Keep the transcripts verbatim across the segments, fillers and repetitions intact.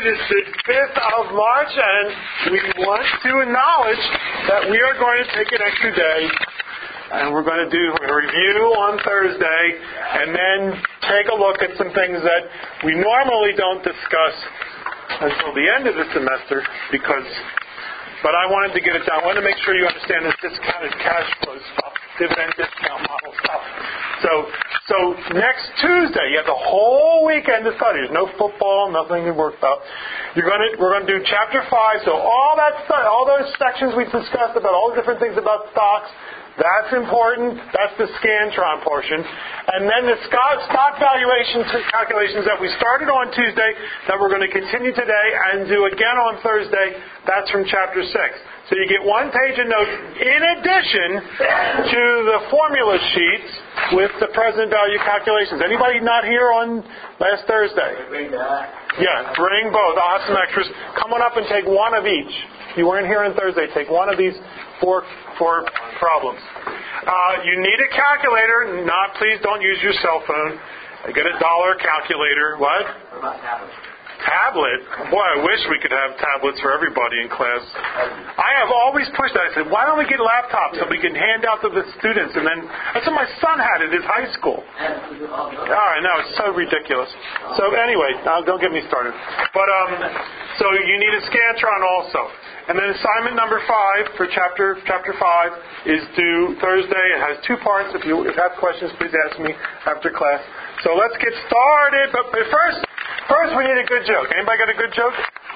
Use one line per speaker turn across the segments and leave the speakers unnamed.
It is the fifth of March, and we want to acknowledge that we are going to take an extra day, and we're going to do a review on Thursday, and then take a look at some things that we normally don't discuss until the end of the semester, because, but I wanted to get it done. I want to make sure you understand this discounted cash flow stuff, dividend discount model stuff. So, so next Tuesday, you have the whole weekend to study. There's no football, nothing to work about. You're going to, we're going to do chapter five. So all that stuff, all those sections we discussed about all the different things about stocks, that's important. That's the Scantron portion. And then the stock, stock valuation calculations that we started on Tuesday, that we're going to continue today and do again on Thursday, that's from chapter six. So you get one page of notes in addition to the formula sheets with the present value calculations. Anybody not here on last Thursday? Yeah, bring both. I'll have some extras. Come on up and take one of each. If you weren't here on Thursday, take one of these four four problems. Uh, you need a calculator. Not, please don't use your cell phone. Get a dollar calculator. What?
What about tablets?
Tablet? Boy, I wish we could have tablets for everybody in class. I have always pushed that. I said, why don't we get laptops so we can hand out to the students? And then, that's what my son had at his high school. All right, no, it's so ridiculous. So anyway, now don't get me started. But, um, so you need a Scantron also. And then assignment number five for chapter chapter five is due Thursday. It has two parts. If you, if you have questions, please ask me after class. So let's get started. But, but first, first we need a good joke. Anybody got a good joke?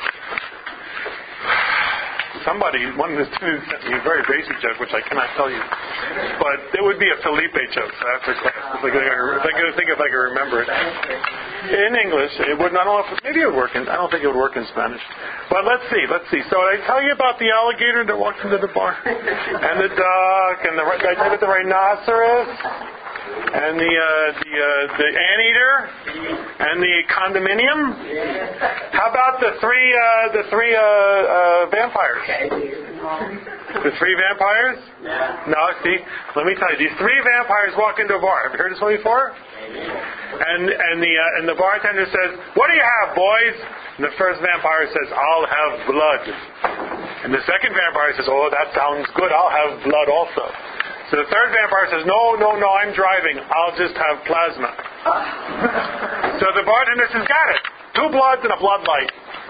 Somebody, one of the students sent me a very basic joke, which I cannot tell you. But it would be a Felipe joke. So after class, if I could think if I could remember it. In English, it would not. I don't know if, maybe it would work in. I don't think it would work in Spanish. But let's see. Let's see. So did I tell you about the alligator that walks into the bar, and the duck, and the did I tell you about the rhinoceros, and the uh, the uh, the anteater, and the condominium? How about the three uh, the three uh, uh, vampires? The three vampires? No. See, let me tell you. These three vampires walk into a bar. Have you heard this one before? And and the uh, and the bartender says, "What do you have, boys?" And the first vampire says, "I'll have blood." And the second vampire says, "Oh, that sounds good. I'll have blood also." So the third vampire says, "No, no, no. I'm driving. I'll just have plasma." So the bartender says, "Got it. Two bloods and a blood light."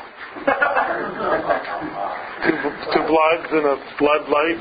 two, two bloods and a blood light.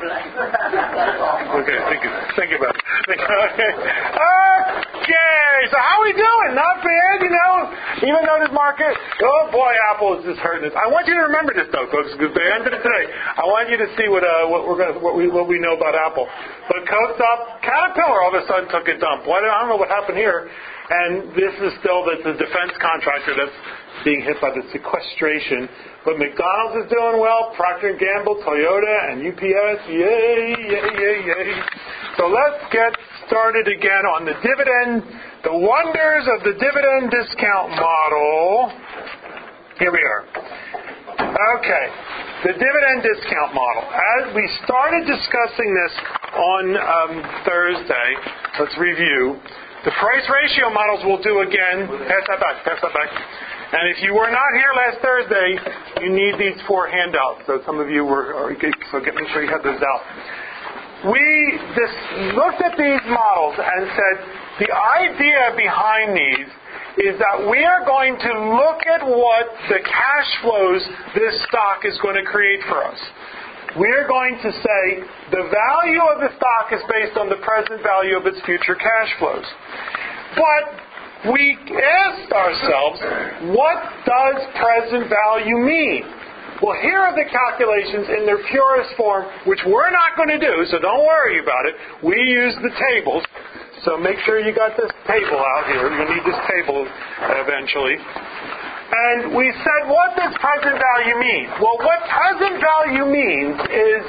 Okay, think, think about it. Think, okay. okay, so how are we doing? Not bad, you know. Even though this market, oh boy, Apple is just hurting us. I want you to remember this though, folks, because the end of the day, I want you to see what uh, what we're gonna what we what we know about Apple. But coast up, Caterpillar all of a sudden took a dump. Well, I don't know what happened here, and this is still the, the defense contractor that's being hit by the sequestration. But McDonald's is doing well, Procter and Gamble, Toyota, and U P S, yay, yay, yay, yay. So let's get started again on the dividend, the wonders of the dividend discount model. Here we are. Okay, the dividend discount model. As we started discussing this on um, Thursday, let's review. The price ratio models we'll do again. Pass that back, pass that back. And if you were not here last Thursday, you need these four handouts. So some of you were, or, so get, make sure you have those out. We just looked at these models and said the idea behind these is that we are going to look at what the cash flows this stock is going to create for us. We are going to say the value of the stock is based on the present value of its future cash flows. But we asked ourselves, what does present value mean? Well, here are the calculations in their purest form, which we're not going to do, so don't worry about it. We use the tables, so make sure you got this table out here. You'll need this table eventually. And we said, what does present value mean? Well, what present value means is,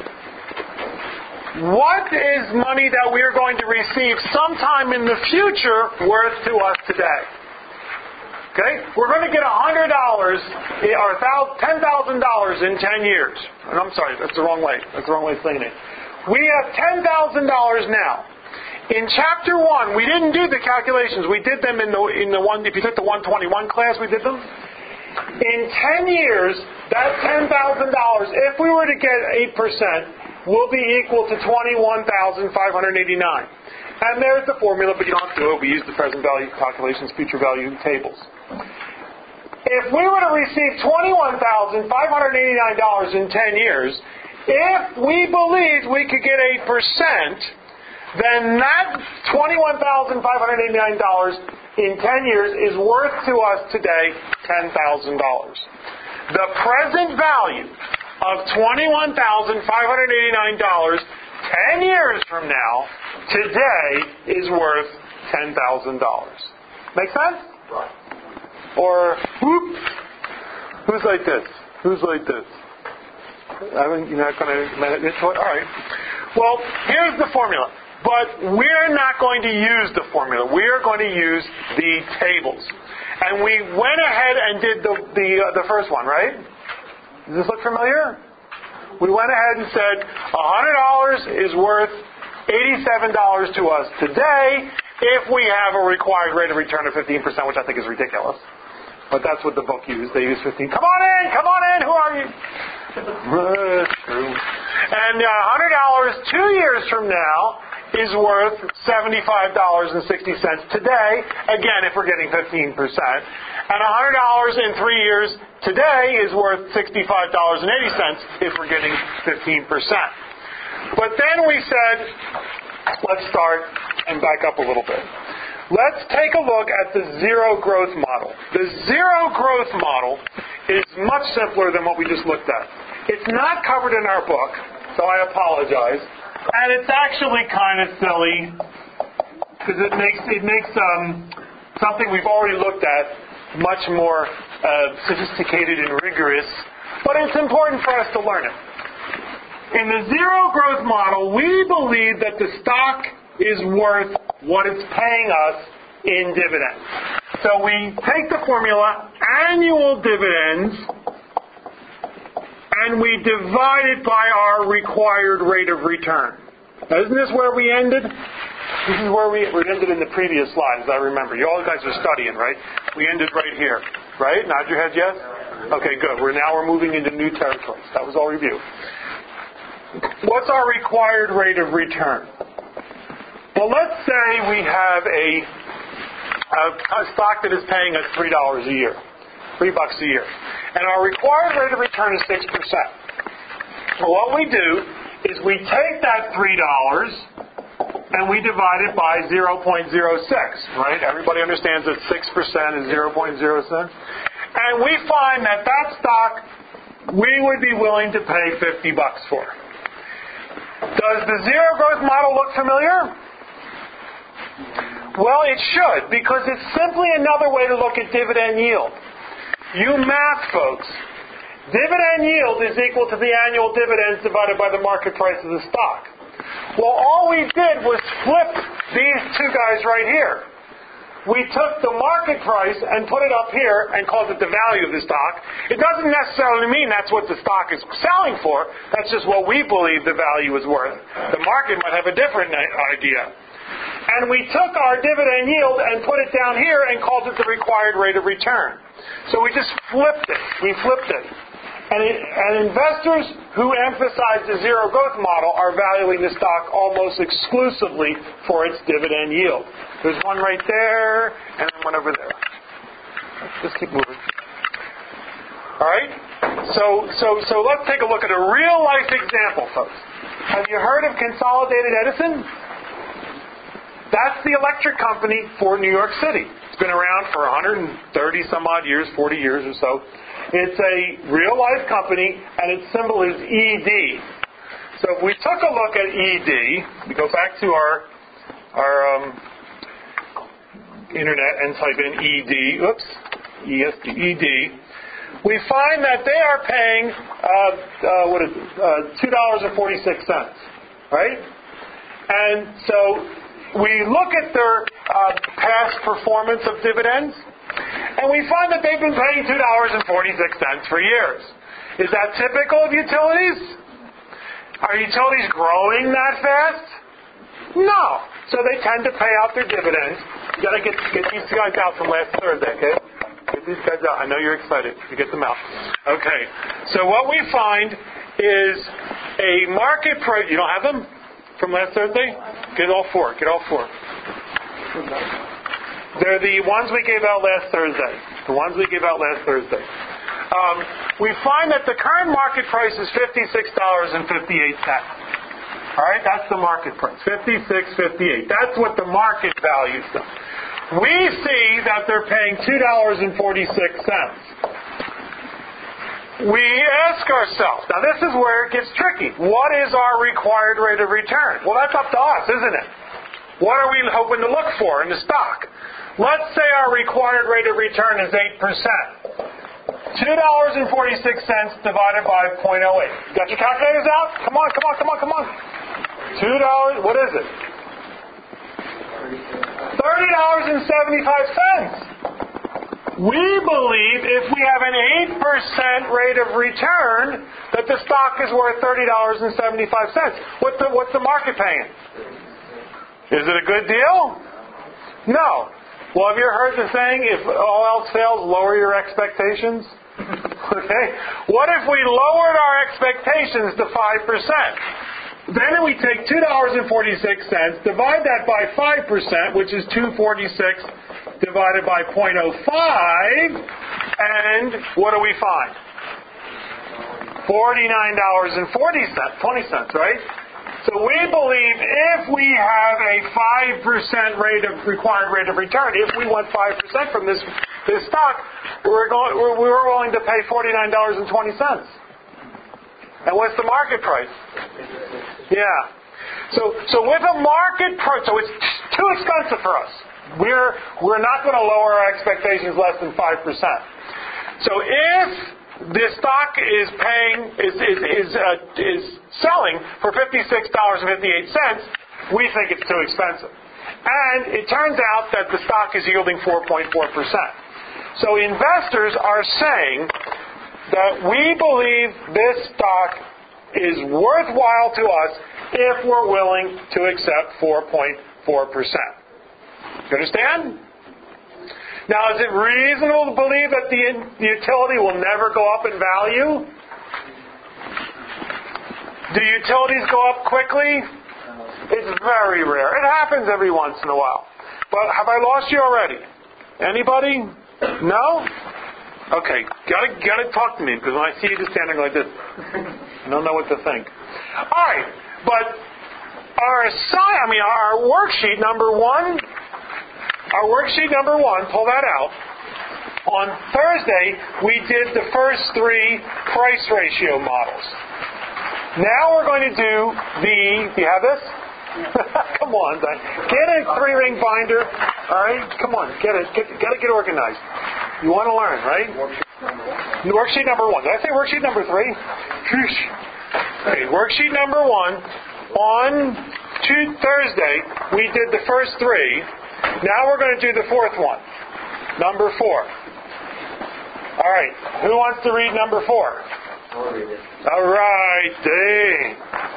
what is money that we are going to receive sometime in the future worth to us today? Okay? We're going to get one hundred dollars or ten thousand dollars in ten years. And I'm sorry, that's the wrong way. That's the wrong way of saying it. We have ten thousand dollars now. In chapter one, we didn't do the calculations. We did them in the in the one. If you took the one twenty-one class, we did them. In ten years, that ten thousand dollars, if we were to get eight percent, will be equal to twenty-one thousand five hundred eighty-nine. And there's the formula, but you don't have to do it. We use the present value calculations, future value tables. If we were to receive twenty-one thousand five hundred eighty-nine dollars in ten years, if we believed we could get eight percent, then that twenty-one thousand five hundred eighty-nine dollars in ten years is worth to us today ten thousand dollars. The present value of twenty-one thousand five hundred eighty-nine dollars ten years from now, today, is worth ten thousand dollars. Make sense?
Right.
Or, whoop, who's like this? Who's like this? I mean, you're not going to admit it? All right. Well, here's the formula. But we're not going to use the formula. We are going to use the tables. And we went ahead and did the the, uh, the first one, right? Does this look familiar? We went ahead and said one hundred dollars is worth eighty-seven dollars to us today if we have a required rate of return of fifteen percent, which I think is ridiculous. But that's what the book used. They used fifteen. Come on in! Come on in! Who are you? That's true. And uh, one hundred dollars two years from now is worth seventy-five dollars and sixty cents today, again, if we're getting fifteen percent. And one hundred dollars in three years today is worth sixty-five dollars and eighty cents if we're getting fifteen percent. But then we said, let's start and back up a little bit. Let's take a look at the zero growth model. The zero growth model is much simpler than what we just looked at. It's not covered in our book, so I apologize. And it's actually kind of silly because it makes it makes um, something we've already looked at much more uh, sophisticated and rigorous. But it's important for us to learn it. In the zero growth model, we believe that the stock is worth what it's paying us in dividends. So we take the formula annual dividends and we divide it by our required rate of return. Now, isn't this where we ended? This is where we, we ended in the previous slide, as I remember. You all guys are studying, right? We ended right here, right? Nod your head, yes? Okay, good. We're now we're moving into new territories. That was all review. What's our required rate of return? Well, let's say we have a, a, a stock that is paying us three dollars a year, three bucks a year, and our required rate of return is six percent. So what we do is we take that three dollars and we divide it by zero point zero six. Right? Everybody understands that six percent is zero point zero six, and we find that that stock we would be willing to pay fifty bucks for. Does the zero growth model look familiar? Well, it should, because it's simply another way to look at dividend yield. You math, folks. Dividend yield is equal to the annual dividends divided by the market price of the stock. Well, all we did was flip these two guys right here. We took the market price and put it up here and called it the value of the stock. It doesn't necessarily mean that's what the stock is selling for. That's just what we believe the value is worth. The market might have a different idea. And we took our dividend yield and put it down here and called it the required rate of return. So we just flipped it. We flipped it. And, it, and investors who emphasize the zero growth model are valuing the stock almost exclusively for its dividend yield. There's one right there and then one over there. Let's just keep moving. All right? So, so, so let's take a look at a real-life example, folks. Have you heard of Consolidated Edison? That's the electric company for New York City. It's been around for one hundred thirty some odd years, forty years or so. It's a real-life company, and its symbol is E D. So if we took a look at E D, we go back to our our um, internet and type in E D, oops, E S D, E D, we find that they are paying uh, uh, what is it, uh, two dollars and forty-six cents, right? And so we look at their uh, past performance of dividends, and we find that they've been paying two dollars and forty-six cents for years. Is that typical of utilities? Are utilities growing that fast? No. So they tend to pay out their dividends. You got to get, get these guys out from last Thursday, okay? Get these guys out. I know you're excited to get them out. Okay. So what we find is a market price. You don't have them from last Thursday? Get all four. Get all four. They're the ones we gave out last Thursday. The ones we gave out last Thursday. Um, we find that the current market price is fifty-six dollars and fifty-eight cents. All right, that's the market price, fifty-six fifty-eight. That's what the market values them. We see that they're paying two dollars and forty-six cents. We ask ourselves, now this is where it gets tricky. What is our required rate of return? Well, that's up to us, isn't it? What are we hoping to look for in the stock? Let's say our required rate of return is eight percent. two dollars and forty-six cents divided by zero point zero eight. Got your calculators out? Come on, come on, come on, come on. two dollars, what is it? thirty dollars and seventy-five cents. We believe if we have an eight percent rate of return, that the stock is worth thirty dollars and seventy-five cents. What's the, what's the market paying? Is it a good deal? No. Well, have you heard the saying, if all else fails, lower your expectations? Okay? What if we lowered our expectations to five percent? Then we take two dollars and forty-six cents, divide that by five percent, which is two dollars and forty-six cents divided by zero point zero five, and what do we find? forty-nine dollars and twenty cents, right? So we believe if we have a five percent rate of required rate of return, if we want five percent from this this stock, we're going we're, we're willing to pay forty-nine dollars and twenty cents. And what's the market price? Yeah. So so with a market price, so it's too expensive for us. We're we're not going to lower our expectations less than five percent. So if the stock is paying is is is, uh, is selling for fifty-six dollars and fifty-eight cents, we think it's too expensive. And it turns out that the stock is yielding four point four percent. So investors are saying that we believe this stock is worthwhile to us if we're willing to accept four point four percent. You understand? Now, is it reasonable to believe that the, the utility will never go up in value? Do utilities go up quickly? It's very rare. It happens every once in a while. But have I lost you already? Anybody? No? Okay, gotta gotta talk to me, because when I see you just standing like this, I don't know what to think. All right, but our assign, I mean our worksheet number one, our worksheet number one, pull that out. On Thursday, we did the first three price ratio models. Now we're going to do the. Do you have this? Come on, get a three-ring binder. All right, come on, get it. Get, got to get organized. You want to learn, right? Worksheet number one. Did I say worksheet number three? Okay, worksheet number one. On Tuesday, Thursday, we did the first three. Now we're going to do the fourth one. Number four. All right. Who wants to read number four? All right. Dang.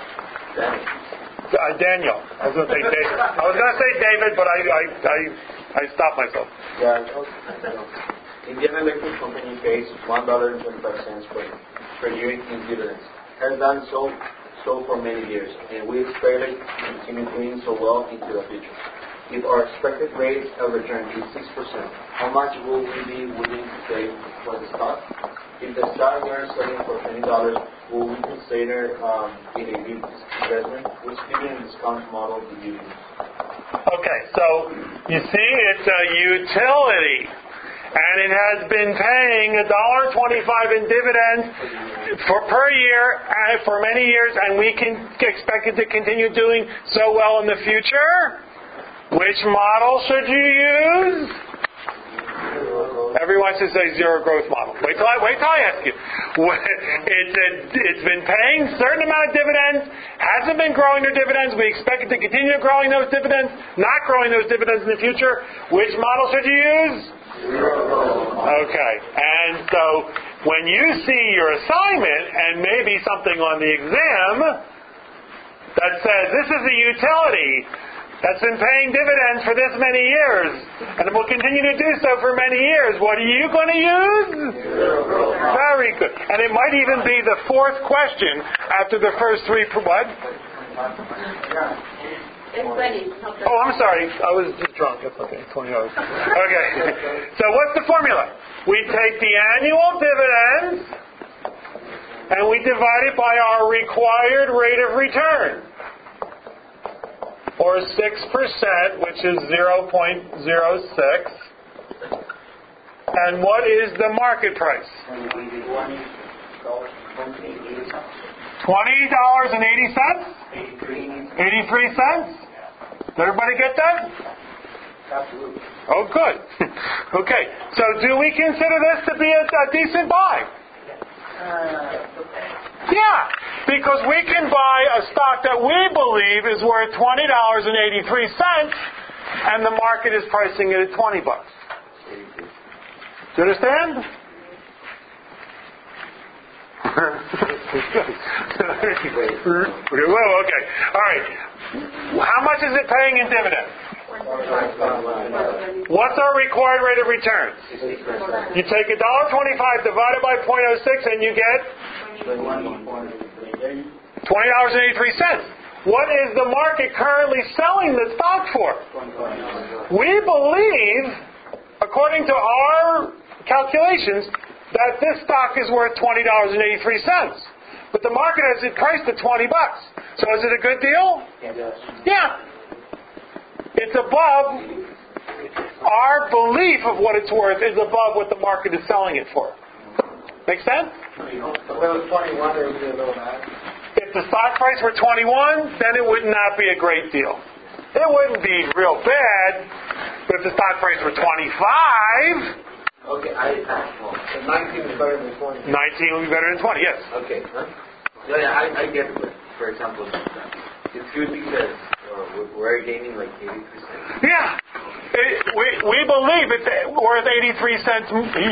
Uh, Daniel. I was going to say David. I was going to say David, but I I I, I stopped myself.
Yeah. Indiana Electric Company pays one dollar and twenty-five cents per, per year in dividends. Has done so so for many years, and we expect it to continue doing so well into the future. If our expected rate of return is six percent, how much will we be willing to pay for the stock? If the stock we are selling for twenty dollars, will we consider um, in a good investment? Which dividend discount model do you use?
Okay, so you see, it's a utility, and it has been paying one dollar and twenty-five cents in dividends for per year uh, for many years, and we can expect it to continue doing so well in the future. Which model should you use? Everyone should say zero growth model. Wait till I wait till I ask you. It's a, it's been paying a certain amount of dividends, hasn't been growing their dividends. We expect it to continue growing those dividends, not growing those dividends in the future. Which model should you use? Okay. And so when you see your assignment and maybe something on the exam that says this is a utility that's been paying dividends for this many years, and will continue to do so for many years. What are you going to use? Very good. And it might even be the fourth question after the first three. What? Oh, I'm sorry. I was just drunk. That's okay. twenty dollars. Okay. So what's the formula? We take the annual dividends and we divide it by our required rate of return, or six percent, which is zero point zero six. And what is the market price? twenty dollars and eighty cents? eighty-three cents? Did everybody get that?
Absolutely.
Oh, good. Okay. So do we consider this to be a, a decent buy? Yeah. Because we can buy a stock that we believe is worth twenty dollars and eighty-three cents, and the market is pricing it at twenty bucks. Do you understand? Well, okay. All right. How much is it paying in dividends? What's our required rate of return? You take one dollar twenty-five divided by zero point zero six and you get twenty dollars and eighty-three cents. What is the market currently selling the stock for? We believe, according to our calculations, that this stock is worth twenty dollars and eighty-three cents. But the market has it priced at twenty bucks. So is it a good deal? Yeah. It's above, our belief of what it's worth is above what the market is selling it for. Make sense?
If it was twenty-one, it would be a little mad.
If the stock price were twenty-one, then it would not be a great deal. It wouldn't be real bad, but if the stock price were twenty-five...
Okay, I, well, nineteen is better than twenty.
nineteen would be better than twenty, yes.
Okay. Huh? Yeah, yeah, I, I get it. For example, it's good because uh, we're gaining like eighty percent.
Yeah. It, we, we believe it's worth eighty-three cents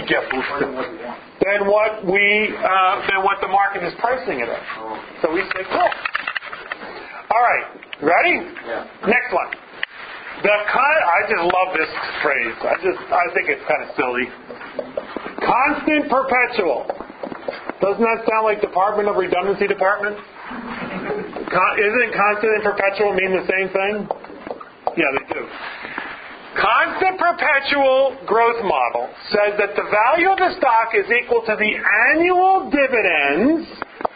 than what we uh, than what the market is pricing it at.
Oh.
So we say, cool. All right. Ready?
Yeah.
Next one. The con- I just love this phrase. I just I think it's kind of silly. Constant perpetual. Doesn't that sound like Department of Redundancy Department? Con- isn't constant and perpetual mean the same thing? Yeah, they do. Constant perpetual growth model says that the value of the stock is equal to the annual dividends.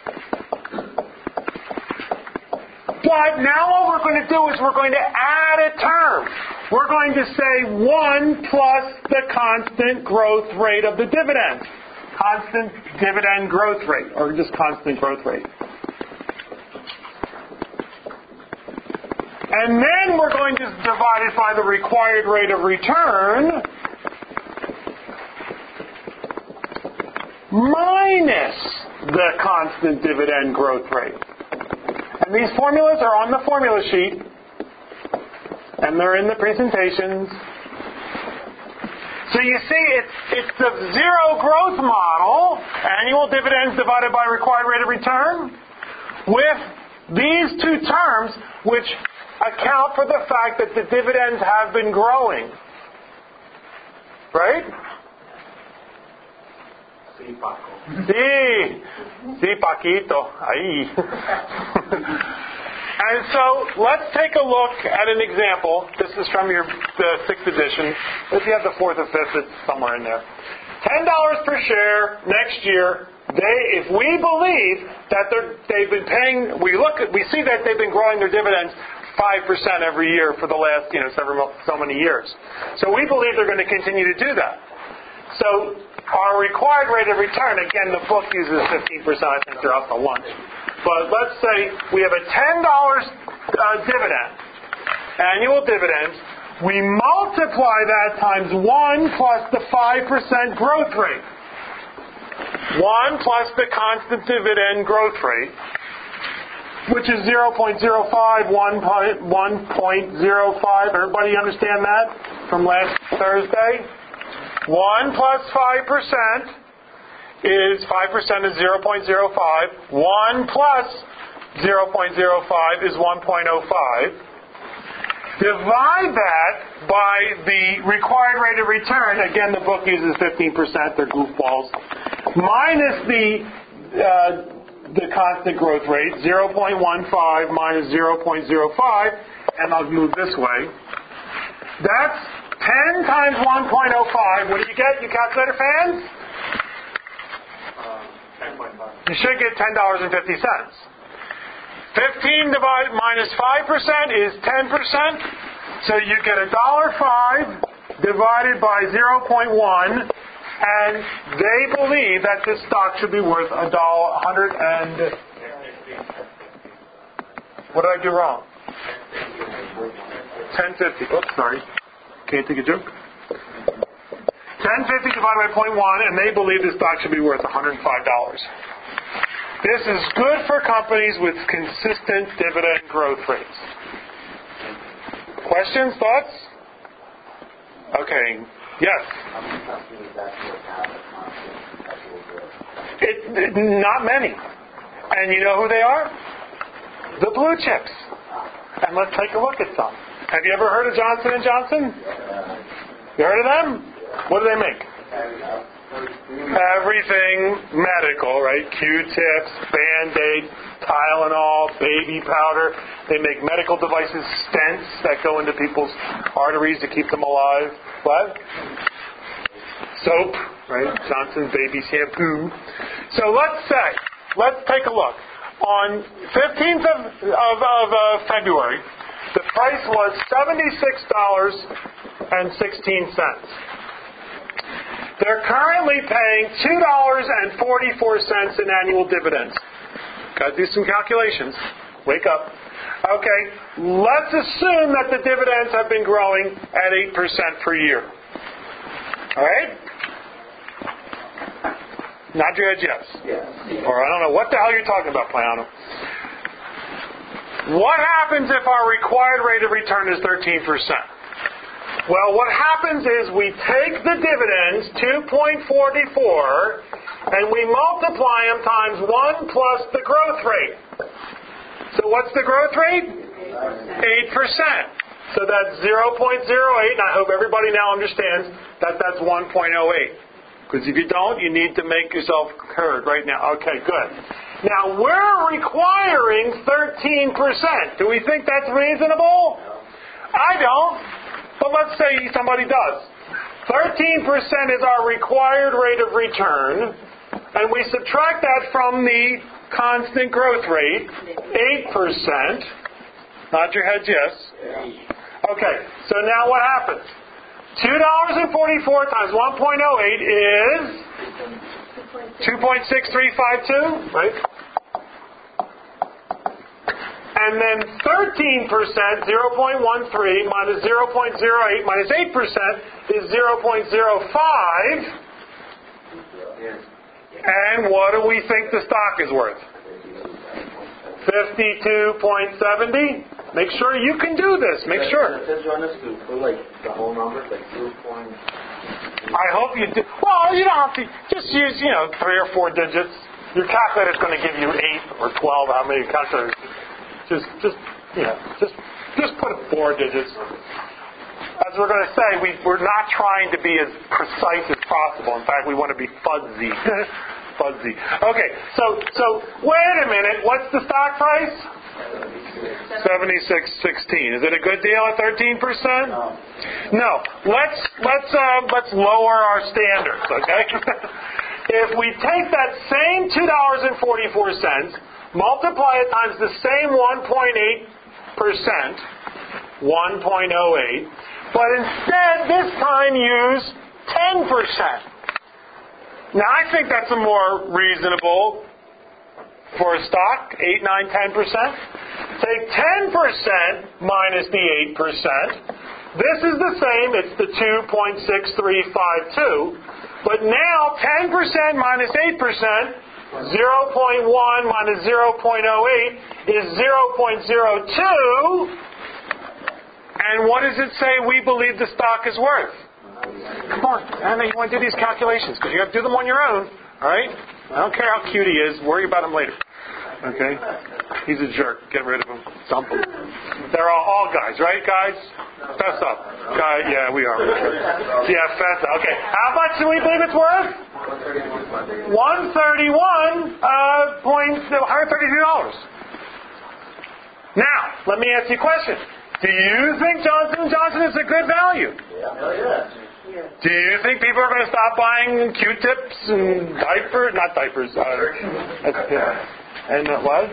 But now what we're going to do is we're going to add a term. We're going to say one plus the constant growth rate of the dividend. Constant dividend growth rate, or just constant growth rate. And then we're going to divide it by the required rate of return minus the constant dividend growth rate. And these formulas are on the formula sheet, and they're in the presentations. So you see, it's, it's the zero growth model, annual dividends divided by required rate of return, with these two terms, which account for the fact that the dividends have been growing. Right?
Sí, Paco.
Sí, sí, Paquito. Ahí. And so let's take a look at an example. This is from your the sixth edition. If you have the fourth or fifth, it's somewhere in there. Ten dollars per share next year. They, if we believe that they're, they've been paying, we look at, we see that they've been growing their dividends five percent every year for the last, you know, several so many years. So we believe they're going to continue to do that. So our required rate of return, again, the book uses fifteen percent. I think they're up to lunch. But let's say we have a ten dollars uh, dividend, annual dividend. We multiply that times one plus the five percent growth rate. one plus the constant dividend growth rate, which is zero point zero five, one point zero five. Everybody understand that from last Thursday? one plus five percent is, five percent is zero point zero five. one plus zero point zero five is one point zero five. Divide that by the required rate of return. Again, the book uses fifteen percent. They're goofballs. Minus the uh, the constant growth rate, zero point one five minus zero point zero five, and I'll move this way. That's ten times one point oh five. What do you get, you calculator fans?
ten point five.
You should get ten dollars and fifty cents. fifteen divided minus five percent is ten percent. So you get one dollar five divided by zero point one, and they believe that this stock should be worth a dollar hundred and. What did I do wrong? ten fifty. Oops, sorry. Can't take a joke. ten fifty divided by zero point one, and they believe this stock should be worth one hundred five dollars. This is good for companies with consistent dividend growth rates. Questions, thoughts? Okay. Yes. It, it, not many. And you know who they are? The blue chips. And let's take a look at some. Have you ever heard of Johnson and Johnson? You heard of them? What do they make? Everything medical, right? Q-tips, Band-Aid, Tylenol, baby powder. They make medical devices, stents that go into people's arteries to keep them alive. What? Soap, right? Johnson's baby shampoo. So let's say, let's take a look. On fifteenth of, of, of uh, February, the price was seventy-six dollars and sixteen cents. They're currently paying two dollars and forty-four cents in annual dividends. Got to do some calculations. Wake up. Okay, let's assume that the dividends have been growing at eight percent per year. All right? Nod your head yes.
Yes.
Or I don't know what the hell you're talking about, Payano. What happens if our required rate of return is thirteen percent? Well, what happens is we take the dividends, two point four four, and we multiply them times one plus the growth rate. So what's the growth rate? eight percent. So that's zero point zero eight, and I hope everybody now understands that that's one point oh eight. Because if you don't, you need to make yourself heard right now. Okay, good. Now, we're requiring thirteen percent. Do we think that's reasonable? I don't. But let's say somebody does. thirteen percent is our required rate of return, and we subtract that from the constant growth rate, eight percent. Nod your heads yes. Okay, so now what happens? two dollars and forty-four cents times one point oh eight is two point six three five two, right? And then thirteen percent, zero point one three, minus zero point zero eight, minus eight percent is zero point zero five. And what do we think the stock is worth? fifty-two point seven zero. Make sure you can do this. Make sure.
Does you want us to put like the whole number, like two point?
I hope you do. Well, you don't have to. Just use, you know, three or four digits. Your calculator's going to give you eight or twelve. How many calculators? Just, just, you know, just, just put four digits. As we're going to say, we, we're not trying to be as precise as possible. In fact, we want to be fuzzy. Fuzzy. Okay, so, so wait a minute. What's the stock price? seventy-six sixteen. Is it a good deal at thirteen percent?
No.
No. Let's let's uh, let's lower our standards. Okay. If we take that same two dollars and forty-four cents, multiply it times the same one point eight percent, one point oh eight, but instead this time use ten percent. Now I think that's a more reasonable for a stock, eight, nine, ten percent. Take ten percent minus the eight percent. This is the same, it's the two point six three five two. But now ten percent minus eight percent, zero point one minus zero point oh eight is zero point zero two. And what does it say we believe the stock is worth? Come on, Anna, you want to do these calculations because you have to do them on your own. All right? I don't care how cute he is. Worry about him later. Okay? He's a jerk. Get rid of him. Dump him. They're all, all guys, right, guys? Fess up. Guy, yeah, we are. Yeah, fess up. Okay. How much do we believe it's worth? one thirty-one uh, point one hundred thirty-two dollars. Now, let me ask you a question. Do you think Johnson and Johnson is a good value?
Yeah.
Do you think people are going to stop buying Q-tips and diapers? Not diapers. Uh, that's, yeah. And uh, what?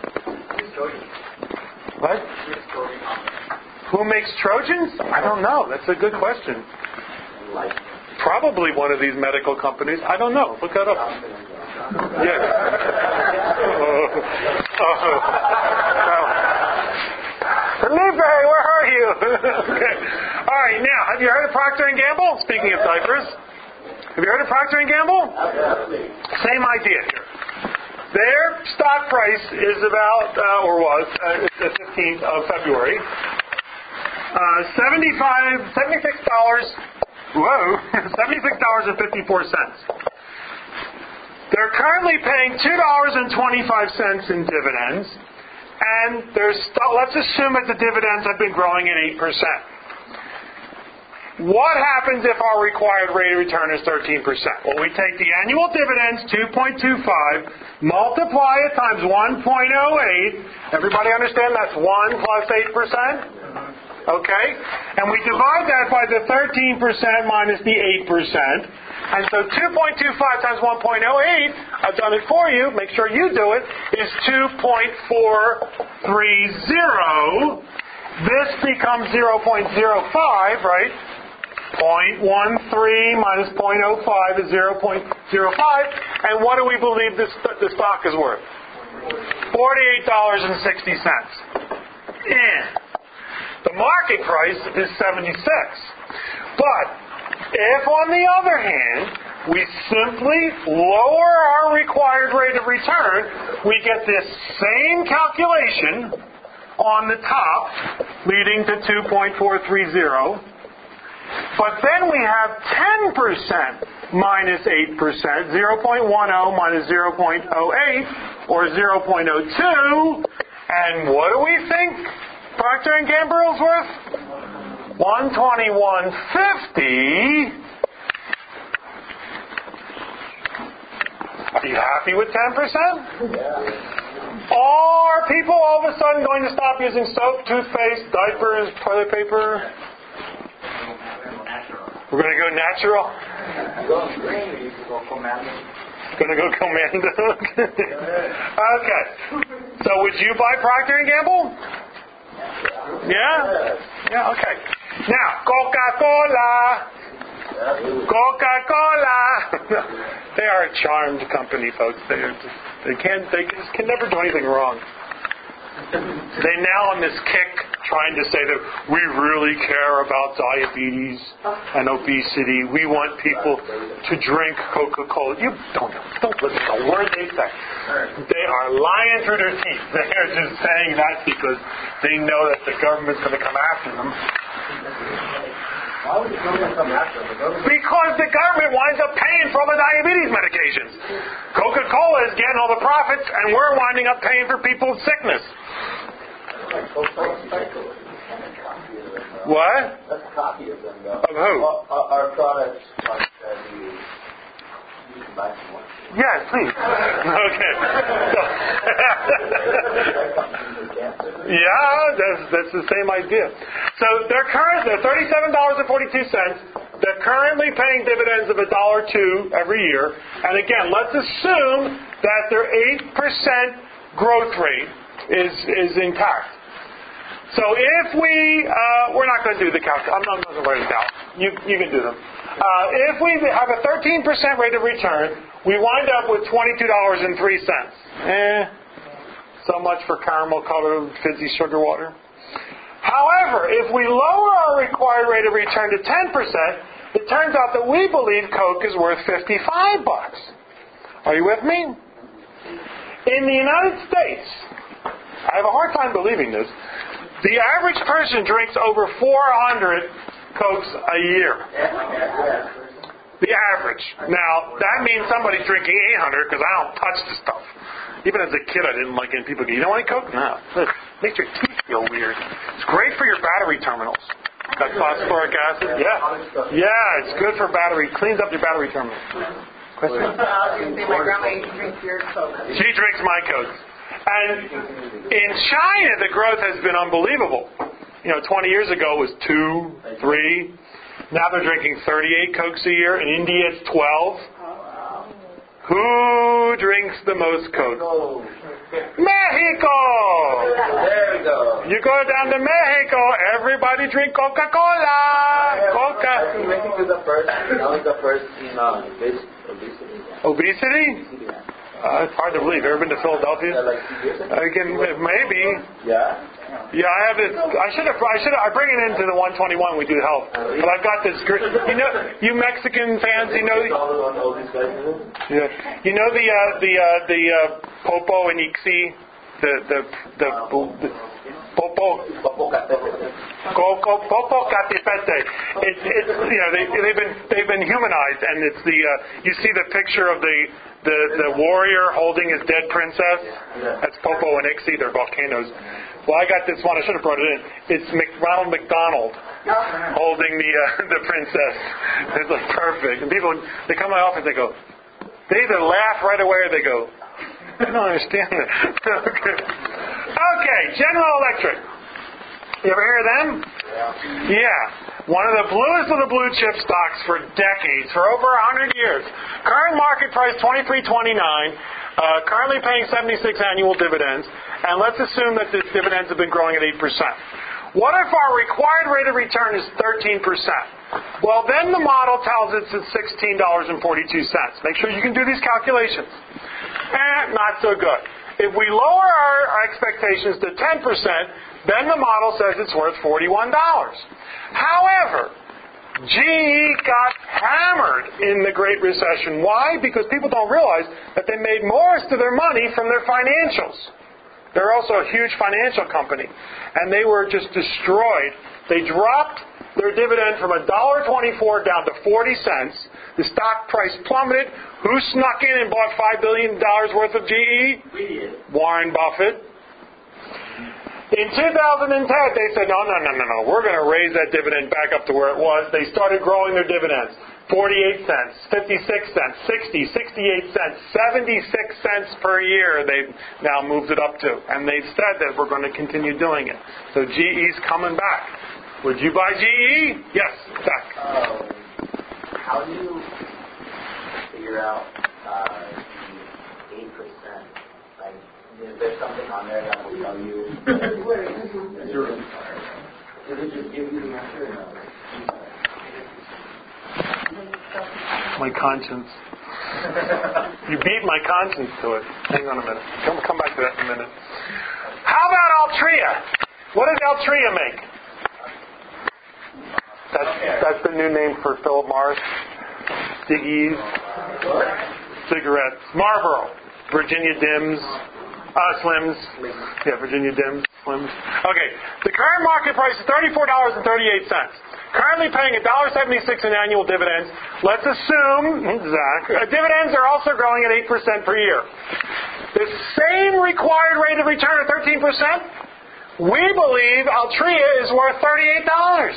What? Who makes Trojans? I don't know. That's a good question. Probably one of these medical companies. I don't know. Look that up. Yes. Oh. Oh. Oh. Felipe, where are you? Okay. All right. Now, have you heard of Procter and Gamble? Speaking of diapers, have you heard of Procter and Gamble? Same idea here. Their stock price is about, uh, or was, uh, the fifteenth of February, uh, seventy-five, seventy-six dollars. Whoa, seventy-six dollars and fifty-four cents. They're currently paying two dollars and twenty-five cents in dividends, and there's st- let's assume that the dividends have been growing at eight percent. What happens if our required rate of return is thirteen percent? Well, we take the annual dividends, two point two five, multiply it times one point oh eight. Everybody understand that's one plus eight percent? Okay? And we divide that by the thirteen percent minus the eight percent. And so two point two five times one point oh eight, I've done it for you, make sure you do it, is two point four three zero. This becomes zero point zero five, right? zero point one three minus zero point zero five is zero point zero five. And what do we believe this, the stock is worth? forty-eight dollars and sixty cents. And the market price is seventy-six. But if, on the other hand, we simply lower our required rate of return, we get this same calculation on the top, leading to two point four three zero. But then we have ten percent minus eight percent, zero point one zero minus zero point zero eight, or zero point zero two. And what do we think Procter and Gamble is worth? one twenty-one fifty. Are you happy with ten percent? Yeah. Are people all of a sudden going to stop using soap, toothpaste, diapers, toilet paper? We're going to go natural? Going to go commando? Okay. So would you buy Procter and Gamble? Yeah? Yeah, okay. Now, Coca-Cola. Coca-Cola. They are a charmed company, folks. They are just, they can't, they just can never do anything wrong. They now on this kick trying to say that we really care about diabetes and obesity. We want people to drink Coca-Cola. You don't don't listen to a word they say. They are lying through their teeth. They're just saying that because they know that the government's going to come after them.
Why would the government come after them? The government...
Because the government winds up paying for all the diabetes medications. Coca-Cola is getting all the profits, and we're winding up paying for people's sickness. What?
That's a copy of them, though.
Of who?
Our, our products like that you, you can buy some more.
Yes, please. Okay. So, yeah, that's that's the same idea. So they're current. They're thirty-seven dollars and forty-two cents. They're currently paying dividends of a dollar two every year. And again, let's assume that their eight percent growth rate is is intact. So if we, uh, we're not going to do the calculation. I'm not going to write it down. You, you can do them. Uh, if we have a thirteen percent rate of return, we wind up with twenty-two dollars and three cents. Eh, so much for caramel-colored fizzy sugar water. However, if we lower our required rate of return to ten percent, it turns out that we believe Coke is worth fifty-five bucks. Are you with me? In the United States, I have a hard time believing this. The average person drinks over four hundred Cokes a year. The average. Now, that means somebody's drinking eight hundred because I don't touch the stuff. Even as a kid, I didn't like it. People go, you don't want any Coke? No. It makes your teeth feel weird. It's great for your battery terminals. Got phosphoric acid? Yeah. Yeah, it's good for battery. Cleans up your battery terminals. Question?
I was going to say my grandma used to drink your Coke.
She drinks my Coke. And in China, the growth has been unbelievable. You know, twenty years ago it was two, three. Now they're drinking thirty-eight Cokes a year. In India, it's twelve. Who drinks the most Coke? Mexico!
There we go.
You go down to Mexico, everybody drink Coca-Cola. Coca.
I think Mexico is the first. That was the first in uh, obesity.
Obesity? Uh, it's hard to believe. Ever been to Philadelphia?
Yeah, like two years ago.
Again, maybe.
Yeah.
Yeah, I have it. I should have. I should. I bring it into the one twenty-one. We do health, but I've got this. Great, you know, you Mexican fans. You know. Yeah. You know the uh, the uh, the uh, Popo and Ixi, the the the, the Popo. Coco Popo Catipete. It's it's you know they they've been they've been humanized, and it's the uh, you see the picture of the. The the warrior holding his dead princess. That's Popo and Ixi. They're volcanoes. Well, I got this one. I should have brought it in. It's Mc, Ronald McDonald holding the uh, the princess. It's like perfect. And people, they come to my office. They go. They either laugh right away or they go. I don't understand that. Okay. Okay. General Electric. You ever hear of them? Yeah. Yeah. One of the bluest of the blue chip stocks for decades, for over a hundred years. Current market price twenty-three twenty-nine. Uh, currently paying seventy-six annual dividends. And let's assume that the dividends have been growing at eight percent. What if our required rate of return is thirteen percent? Well, then the model tells us it's sixteen dollars and forty-two cents. Make sure you can do these calculations. Eh, not so good. If we lower our, our expectations to ten percent, then the model says it's worth forty-one dollars. However, G E got hammered in the Great Recession. Why? Because people don't realize that they made most of their money from their financials. They're also a huge financial company. And they were just destroyed. They dropped their dividend from one dollar and twenty-four cents down to forty cents. The stock price plummeted. Who snuck in and bought five billion dollars worth of G E?
We did.
Warren Buffett. In two thousand ten, they said, no, no, no, no, no. We're going to raise that dividend back up to where it was. They started growing their dividends. forty-eight cents, fifty-six cents, sixty, sixty-eight cents, seventy-six cents per year they've now moved it up to. And they've said that we're going to continue doing it. So G E's coming back. Would you buy G E? Yes, Zach.
Um, how do you figure out uh, the eight percent? Like, is there something on there that will tell you? Does it just give you the answer? Or no?
My conscience. You beat my conscience to it. Hang on a minute. Come, come back to that in a minute. How about Altria? What does Altria make? That's, that's the new name for Philip Morris. Ciggies. Cigarettes. Marlboro. Virginia Dims. Uh, Slims. Yeah, Virginia Dims. Slims. Okay. The current market price is thirty-four dollars and thirty-eight cents. Currently paying one dollar and seventy-six cents in annual dividends. Let's assume, Zach, uh, dividends are also growing at eight percent per year. The same required rate of return of thirteen percent, we believe Altria is worth thirty-eight dollars.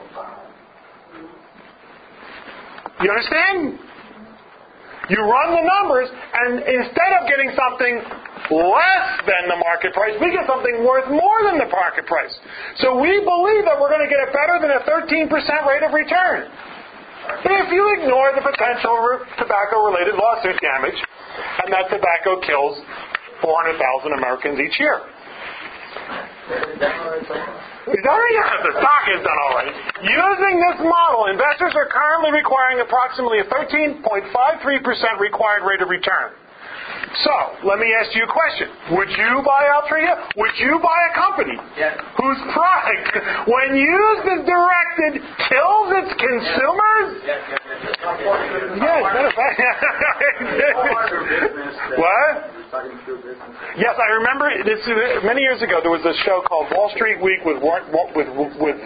You understand? You run the numbers, and instead of getting something less than the market price, we get something worth more than the market price. So we believe that we're going to get it better than a thirteen percent rate of return. If you ignore the potential tobacco-related lawsuit damage, and that tobacco kills four hundred thousand Americans each year. Yeah, the stock is done all right. Using this model, investors are currently requiring approximately a thirteen point five three percent required rate of return. So, let me ask you a question. Would you buy Altria? Would you buy a company
yes.
whose product, when used as directed, kills its consumers?
Yes, yes, yes.
Yes, matter of fact. What? Yes, I remember this many years ago. There was a show called Wall Street Week with with with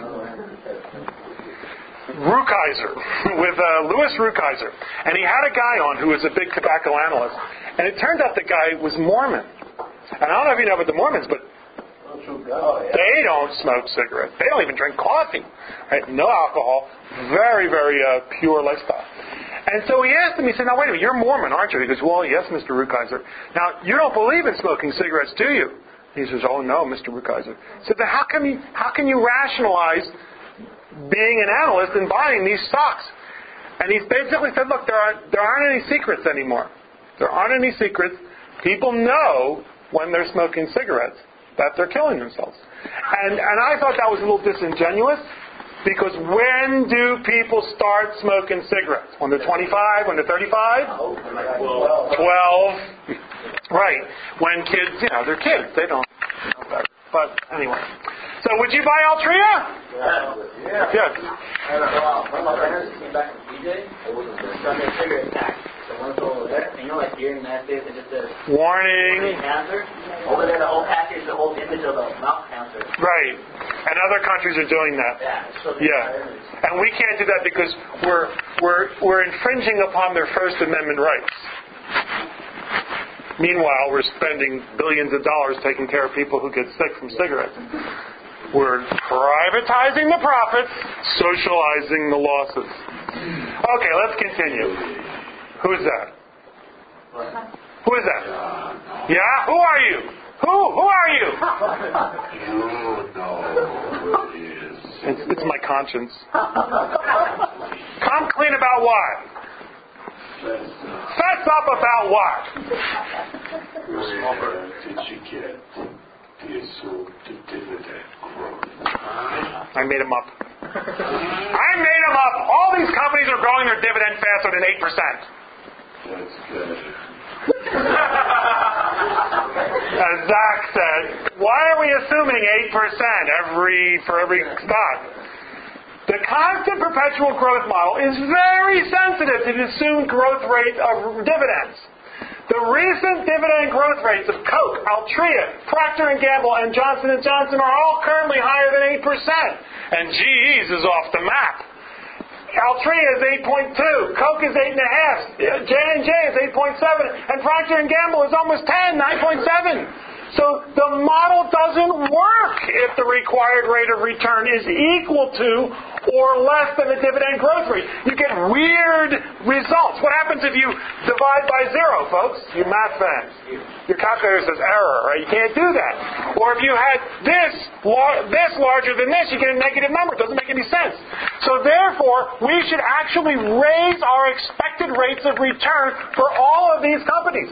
Rukeyser, with uh, Louis Rukeyser, and he had a guy on who was a big tobacco analyst, And it turned out the guy was Mormon. And I don't know if you know about the Mormons, but they don't smoke cigarettes. They don't even drink coffee. Right? No alcohol. Very, very uh, pure lifestyle. And so he asked him, he said, now wait a minute, you're Mormon, aren't you? He goes, well, yes, Mister Rukeyser. Now, you don't believe in smoking cigarettes, do you? He says, oh, no, Mister Rukeyser. He said, then how can you, how can you rationalize being an analyst and buying these stocks? And he basically said, look, there aren't, there aren't any secrets anymore. There aren't any secrets. People know when they're smoking cigarettes that they're killing themselves. And, and I thought that was a little disingenuous, because when do people start smoking cigarettes? When they're twenty-five? When they're thirty-five? twelve. Right. When kids, you know, they're kids. They don't know better. But anyway. So would you buy Altria?
Yeah.
Yes.
And uh, one of my friends came back from P J. It was starting a cigarette tax. So one over there, and you know, like here in the United States, it just says
warning
cancer. Over there, the whole package, the whole image of the mouth cancer.
Right. And other countries are doing that.
Yeah. So
yeah. And we can't do that because we're we're we're infringing upon their First Amendment rights. Meanwhile, we're spending billions of dollars taking care of people who get sick from cigarettes. We're privatizing the profits, socializing the losses. Okay, let's continue. Who's that? Who is that? Yeah? Who are you? Who? Who are you?
You know who it is.
It's, it's my conscience. Come clean about what? Fess up about what?
Where did you get the assumed dividend growth?
I made them up. I made them up. All these companies are growing their dividend faster than eight percent.
That's good.
As Zach said, why are we assuming eight percent every for every stock? The constant perpetual growth model is very sensitive to the assumed growth rate of dividends. The recent dividend growth rates of Coke, Altria, Procter and Gamble, and Johnson and Johnson are all currently higher than eight percent. And G E's is off the map. Altria is eight point two, Coke is eight point five, J and J is eight point seven, and Procter and Gamble is almost ten, nine point seven. So the model doesn't work if the required rate of return is equal to or less than the dividend growth rate. You get weird results. What happens if you divide by zero, folks? You math fans. Your calculator says error, right? You can't do that. Or if you had this, this larger than this, you get a negative number. It doesn't make any sense. So therefore, we should actually raise our expected rates of return for all of these companies.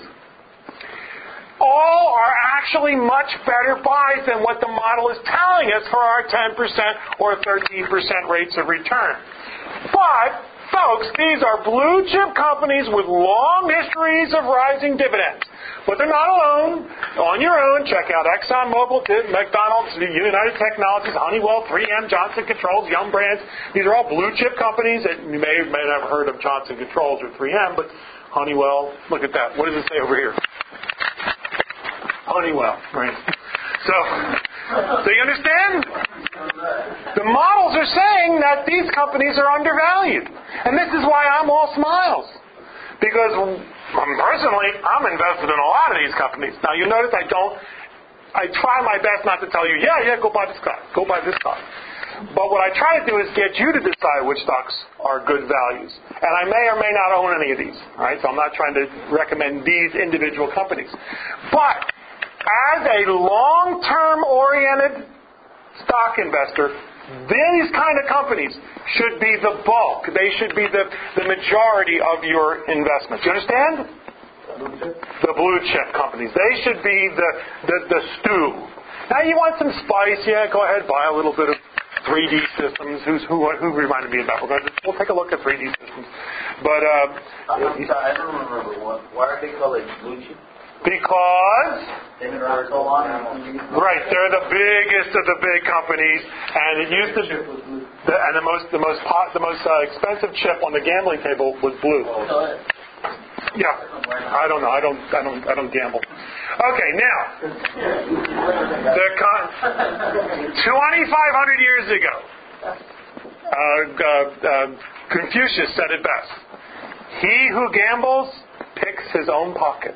All are actually much better buys than what the model is telling us for our ten percent or thirteen percent rates of return. But, folks, these are blue chip companies with long histories of rising dividends. But they're not alone. On your own, check out ExxonMobil, McDonald's, United Technologies, Honeywell, three M, Johnson Controls, Yum Brands. These are all blue chip companies. That you may have never heard of Johnson Controls or three M, but Honeywell, look at that. What does it say over here? Honeywell, right? So, do you understand? The models are saying that these companies are undervalued. And this is why I'm all smiles. Because um, personally, I'm invested in a lot of these companies. Now, you notice I don't, I try my best not to tell you, yeah, yeah, go buy this stock, go buy this stock. But what I try to do is get you to decide which stocks are good values. And I may or may not own any of these. All right? So I'm not trying to recommend these individual companies. But as a long-term oriented stock investor, these kind of companies should be the bulk. They should be the, the majority of your investment. Do you understand? The blue chip companies. They should be the, the, the stew. Now you want some spice, yeah, go ahead, buy a little bit of three D Systems. Who's, who who reminded me of that? We're going to, we'll take a look at three D Systems. But uh,
I'm sorry, I don't remember what. Why are they called like blue chip?
Because
They've been around so long.
right, they're the biggest of the big companies, and it used to the, and the most the most pot, the most uh, expensive chip on the gambling table was blue. Yeah, I don't know. I don't. I don't. I don't gamble. Okay, now the con- twenty-five hundred years ago, uh, uh, uh, Confucius said it best: "He who gambles picks his own pocket.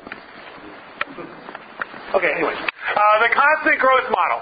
Okay, anyway. Uh, the constant growth model.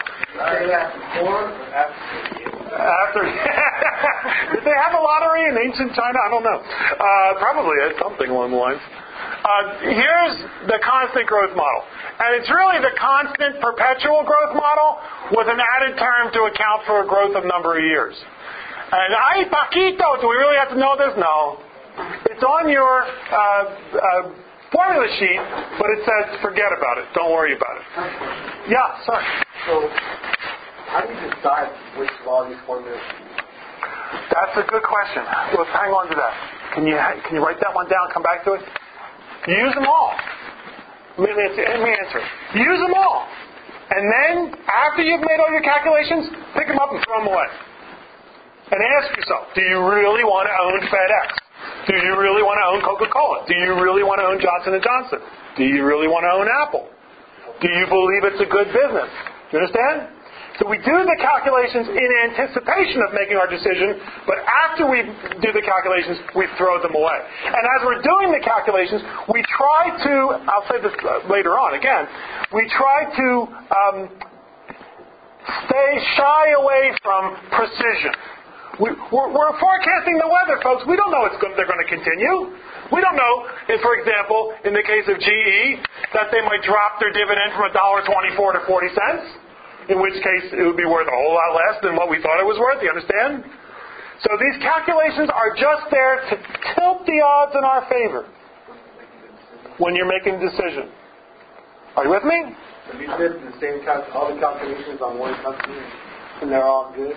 After, did they have a lottery in ancient China? I don't know. Uh, probably it's something along the lines. Uh, here's the constant growth model. And it's really the constant perpetual growth model with an added term to account for a growth of number of years. And ay, Paquito, do we really have to know this? No. It's on your uh, uh, formula sheet, but it says forget about it. Don't worry about it. Yeah, sorry.
So, how do you decide which of all these formulas?
That's a good question. Let's hang on to that. Can you can you write that one down? Come back to it. Use them all. Let me answer. Let me answer. Use them all, and then after you've made all your calculations, pick them up and throw them away. And ask yourself: do you really want to own FedEx? Do you really want to own Coca-Cola? Do you really want to own Johnson and Johnson? Do you really want to own Apple? Do you believe it's a good business? Do you understand? So we do the calculations in anticipation of making our decision, but after we do the calculations, we throw them away. And as we're doing the calculations, we try to, I'll say this later on again, we try to um, stay shy away from precision. We, we're, we're forecasting the weather, folks. We don't know it's going, they're going to continue. We don't know, if, for example, in the case of G E, that they might drop their dividend from one dollar twenty-four to forty cents, in which case it would be worth a whole lot less than what we thought it was worth. You understand? So these calculations are just there to tilt the odds in our favor when you're making a decision. Are you with me?
So you did the same cal- all the calculations on one company, and they're all good.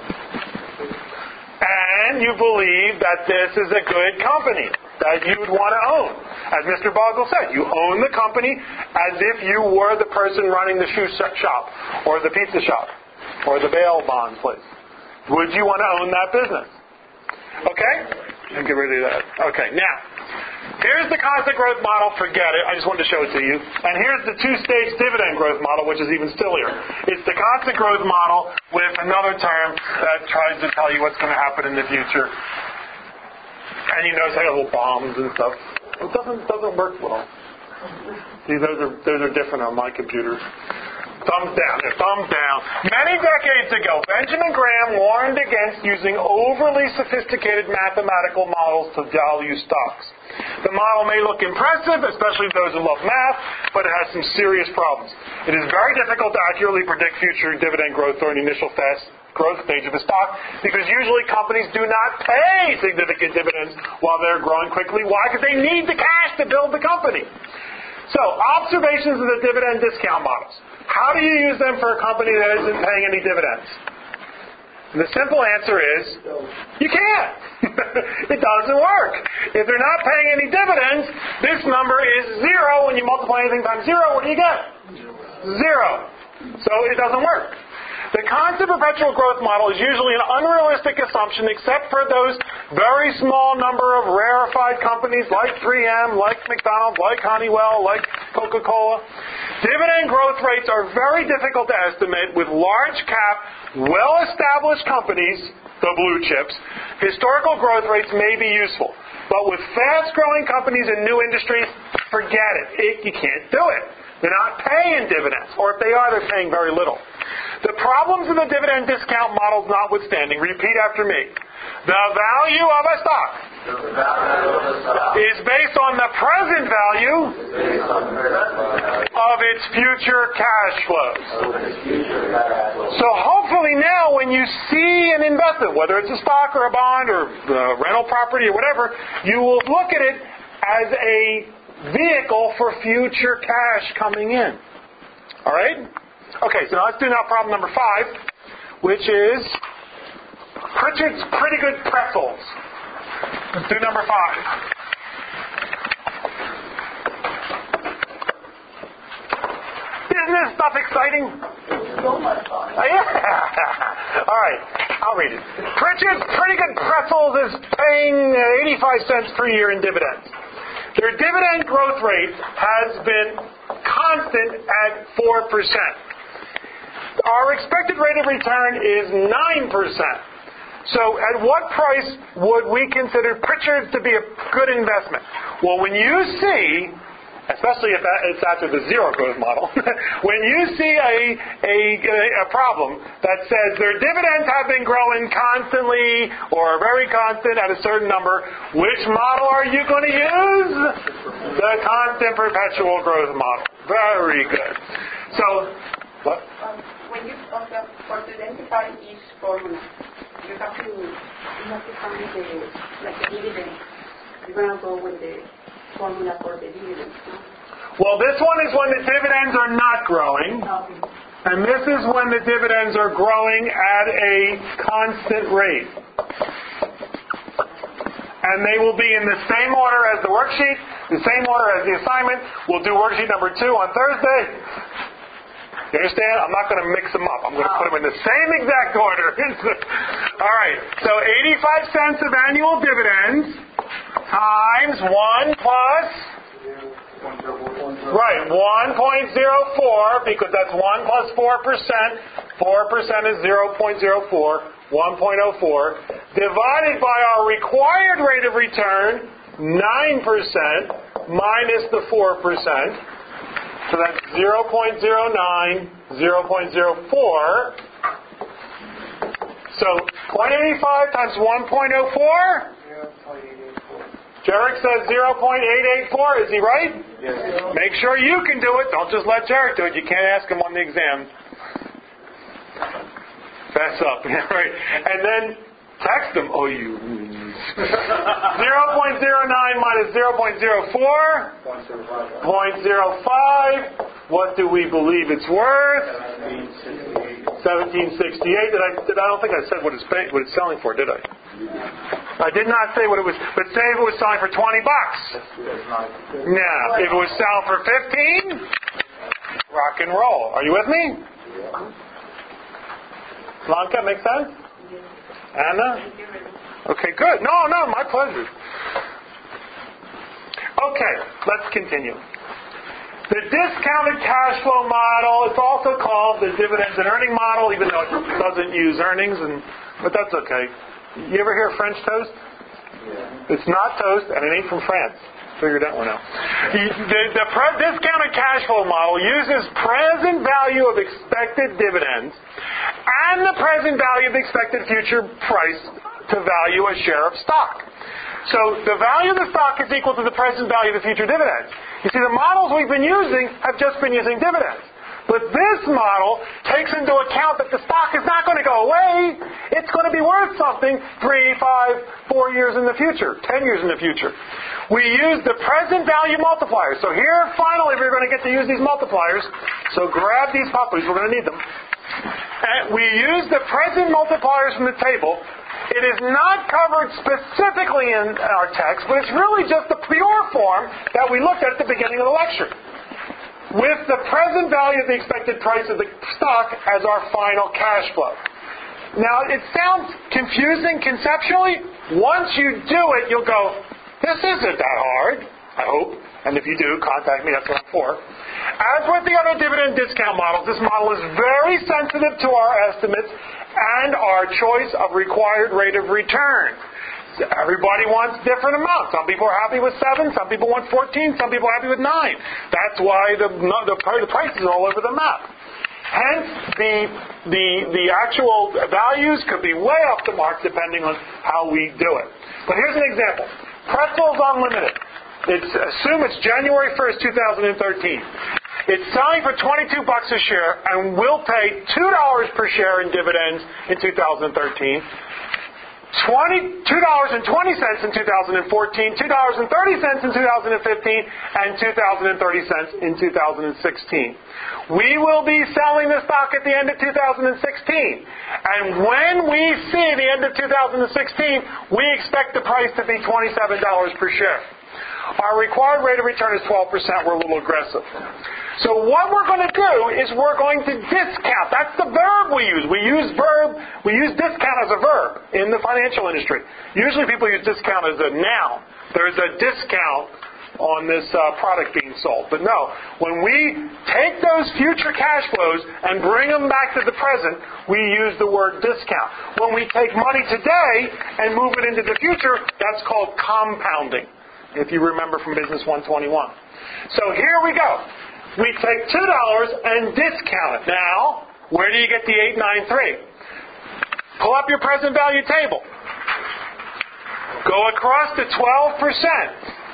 And you believe that this is a good company that you would want to own. As Mister Bogle said, you own the company as if you were the person running the shoe shop or the pizza shop or the bail bond place. Would you want to own that business? Okay? And get rid of that. Okay, now, here's the constant growth model. Forget it. I just wanted to show it to you. And here's the two-stage dividend growth model, which is even sillier. It's the constant growth model with another term that tries to tell you what's going to happen in the future. And you notice I got little bombs and stuff. It doesn't doesn't work well. See, those are those are different on my computer. Thumbs down. They're thumbs down. Many decades ago, Benjamin Graham warned against using overly sophisticated mathematical models to value stocks. The model may look impressive, especially to those who love math, but it has some serious problems. It is very difficult to accurately predict future dividend growth during the initial fast growth stage of a stock, because usually companies do not pay significant dividends while they're growing quickly. Why? Because they need the cash to build the company. So, observations of the dividend discount models. How do you use them for a company that isn't paying any dividends? And the simple answer is, you can't. It doesn't work. If they're not paying any dividends, this number is zero. When you multiply anything times zero, what do you get? Zero. So it doesn't work. The constant perpetual growth model is usually an unrealistic assumption, except for those very small number of rarefied companies like three M, like McDonald's, like Honeywell, like Coca-Cola. Dividend growth rates are very difficult to estimate with large cap, well-established companies, the blue chips. Historical growth rates may be useful. But with fast-growing companies in new industries, forget it. it. You can't do it. They're not paying dividends, or if they are, they're paying very little. The problems of the dividend discount models notwithstanding, repeat after me. The value of a stock is based on the present value of its future cash flows. So hopefully now when you see an investment, whether it's a stock or a bond or a rental property or whatever, you will look at it as a vehicle for future cash coming in. All right? Okay, so now let's do now problem number five, which is Pritchard's Pretty Good Pretzels. Let's do number five. Isn't this stuff exciting? Oh, yeah. All right, I'll read it. Pritchard's Pretty Good Pretzels is paying eighty-five cents per year in dividends. Their dividend growth rate has been constant at four percent. Our expected rate of return is nine percent. So at what price would we consider Pritchard's to be a good investment? Well, when you see especially if that, it's after the zero growth model. When you see a, a, a problem that says their dividends have been growing constantly or very constant at a certain number, which model are you going to use? The constant perpetual growth model. Very good. So, what?
Um, when you also for to identify each formula, you have to you have to find the like the dividend. You're gonna go with the formula for the dividends. No?
Well, this one is when the dividends are not growing,
Okay.
and this is when the dividends are growing at a constant rate. And they will be in the same order as the worksheet, the same order as the assignment. We'll do worksheet number two on Thursday. You understand? I'm not going to mix them up. I'm going to put them in the same exact order. All right. So eighty-five cents of annual dividends times one plus, right, one point zero four, because that's one plus four percent. four percent is zero point zero four. one point zero four, divided by our required rate of return, nine percent, minus the four percent. So that's zero point zero nine, zero point zero four. So zero point eight five times one point zero four? Jarek says zero point eight eight four. Is he right?
Yes.
Make sure you can do it. Don't just let Jarek do it. You can't ask him on the exam. Fess up. Right. And then text him. Oh, you. zero point zero nine minus zero point zero four. zero point zero five. What do we believe it's worth? seventeen sixty-eight. Did I? Did, I don't think I said what it's pay, what it's selling for, did I? I did not say what it was. But say if it was selling for twenty bucks. Now, if it was selling for fifteen, rock and roll. Are you with me? Blanca, make sense? Anna? Okay, good. No, no, my pleasure. Okay, let's continue. The discounted cash flow model, it's also called the dividends and earning model, even though it doesn't use earnings, and but that's okay. You ever hear French toast? Yeah. It's not toast, and it ain't from France. Figured that one out. The, the, the pre- discounted cash flow model uses present value of expected dividends and the present value of the expected future price to value a share of stock. So the value of the stock is equal to the present value of the future dividends. You see, the models we've been using have just been using dividends. But this model takes into account that the stock is not going to go away. It's going to be worth something three, five, four years in the future, ten years in the future. We use the present value multipliers. So here, finally, we're going to get to use these multipliers. So grab these puppies. We're going to need them. And we use the present multipliers from the table. It is not covered specifically in our text, but it's really just the pure form that we looked at at the beginning of the lecture, with the present value of the expected price of the stock as our final cash flow. Now, it sounds confusing conceptually. Once you do it, you'll go, this isn't that hard, I hope. And if you do, contact me. That's what I'm for. As with the other dividend discount models, this model is very sensitive to our estimates and our choice of required rate of return. Everybody wants different amounts. Some people are happy with seven. Some people want fourteen. Some people are happy with nine. That's why the the, the price is all over the map. Hence, the the the actual values could be way off the mark depending on how we do it. But here's an example: Pretzels Unlimited. It's assume it's January first, two thousand thirteen. It's selling for twenty-two bucks a share, and we'll pay two dollars per share in dividends in two thousand thirteen. two dollars and twenty cents in two thousand fourteen, two dollars and thirty cents in two thousand fifteen, and two dollars and thirty cents in two thousand sixteen. We will be selling the stock at the end of two thousand sixteen. And when we see the end of two thousand sixteen, we expect the price to be twenty-seven dollars per share. Our required rate of return is twelve percent. We're a little aggressive. So what we're going to do is we're going to discount. That's the verb we use. We use verb, we use discount as a verb in the financial industry. Usually people use discount as a noun. There's a discount on this uh, product being sold. But no, when we take those future cash flows and bring them back to the present, we use the word discount. When we take money today and move it into the future, that's called compounding. if you remember from Business one twenty-one. So here we go. We take two dollars and discount it. Now, where do you get the eight ninety-three? Pull up your present value table. Go across to twelve percent.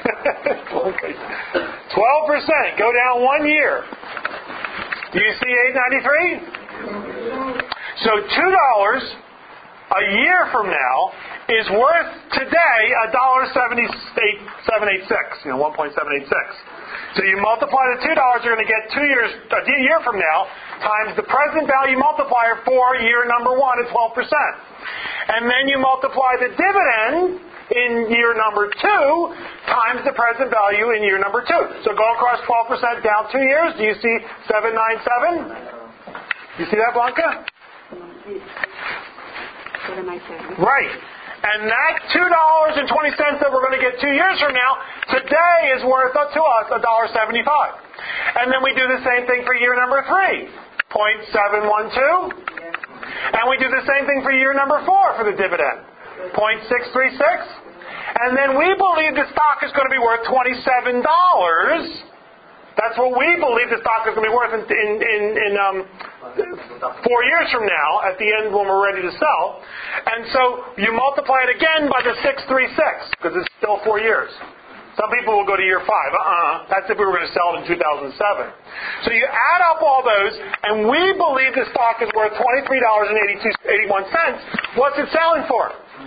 twelve percent. Go down one year. Do you see eight ninety-three? So two dollars a year from now is worth today one dollar seven eighty-six, you know, one point seven eight six. So you multiply the two dollars, you're going to get two years, a year from now, times the present value multiplier for year number one at twelve percent. And then you multiply the dividend in year number two times the present value in year number two. So go across twelve percent down two years. Do you see seven ninety-seven? You see that, Blanca? Right. And that two dollars and twenty cents that we're going to get two years from now, today is worth to us one dollar seventy-five. And then we do the same thing for year number three, zero point seven one two. And we do the same thing for year number four for the dividend, zero point six three six. And then we believe the stock is going to be worth twenty-seven dollars. That's what we believe the stock is going to be worth in, in, in, in um, four years from now, at the end when we're ready to sell. And so you multiply it again by the six three six, because it's still four years. Some people will go to year five. Uh-uh. That's if we were going to sell it in two thousand seven. So you add up all those, and we believe the stock is worth twenty-three dollars and eighty-one cents. What's it selling for?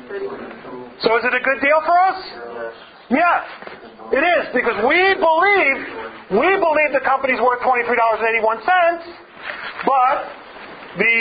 So is it a good deal for us? Yes, it is, because we believe we believe the company's worth twenty-three dollars and eighty-one cents, but the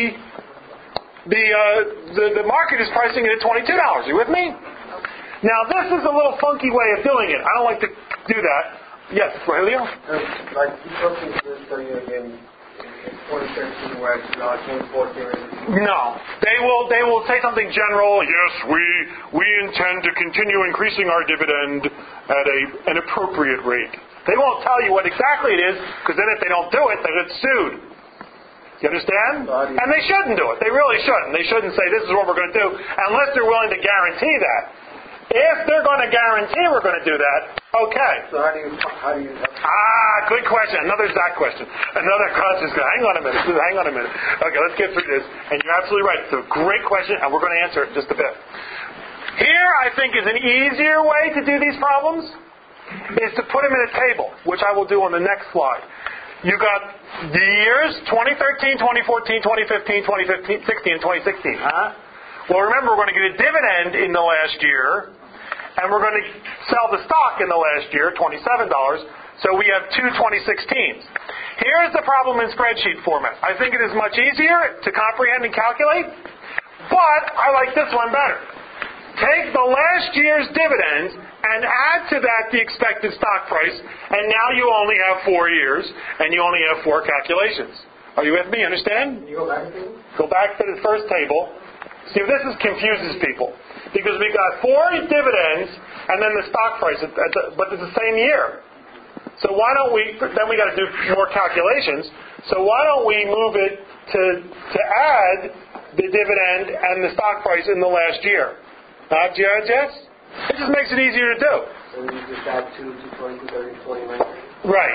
the, uh, the the market is pricing it at twenty-two dollars. Are you with me? Now this is a little funky way of doing it. I don't like to do that. Yes, Rogelio?
Uh, like you talking to this study again in twenty thirteen where it's not twenty fourteen.
No, they will. They will say something general. Yes, we we intend to continue increasing our dividend at a an appropriate rate. They won't tell you what exactly it is, because then if they don't do it, they get sued. You understand? And they shouldn't do it. They really shouldn't. They shouldn't say this is what we're going to do unless they're willing to guarantee that. If they're going to guarantee we're going to do that, okay.
So how do you how do you?
Ah, good question. Another Zach question. Another question. Hang on a minute. Hang on a minute. Okay, let's get through this. And you're absolutely right. It's a great question, and we're going to answer it in just a bit. Here, I think, is an easier way to do these problems, is to put them in a table, which I will do on the next slide. You got the years twenty thirteen, twenty fourteen, twenty fifteen, twenty sixteen, and twenty sixteen. Huh? Well, remember, we're going to get a dividend in the last year, and we're going to sell the stock in the last year, twenty-seven dollars, so we have two twenty sixteens. Here's the problem in spreadsheet format. I think it is much easier to comprehend and calculate, but I like this one better. Take the last year's dividends and add to that the expected stock price, and now you only have four years, and you only have four calculations. Are you with me? Understand?
You go back to
Go back to the first table. See, this is confuses people, because we got four dividends and then the stock price, at the, but it's the same year. So why don't we? Then we got to do more calculations. So why don't we move it to to add the dividend and the stock price in the last year? Uh, Jared, yes? It just makes it easier to do.
So you just add two to twenty, thirty, twenty, nineteen.
Right.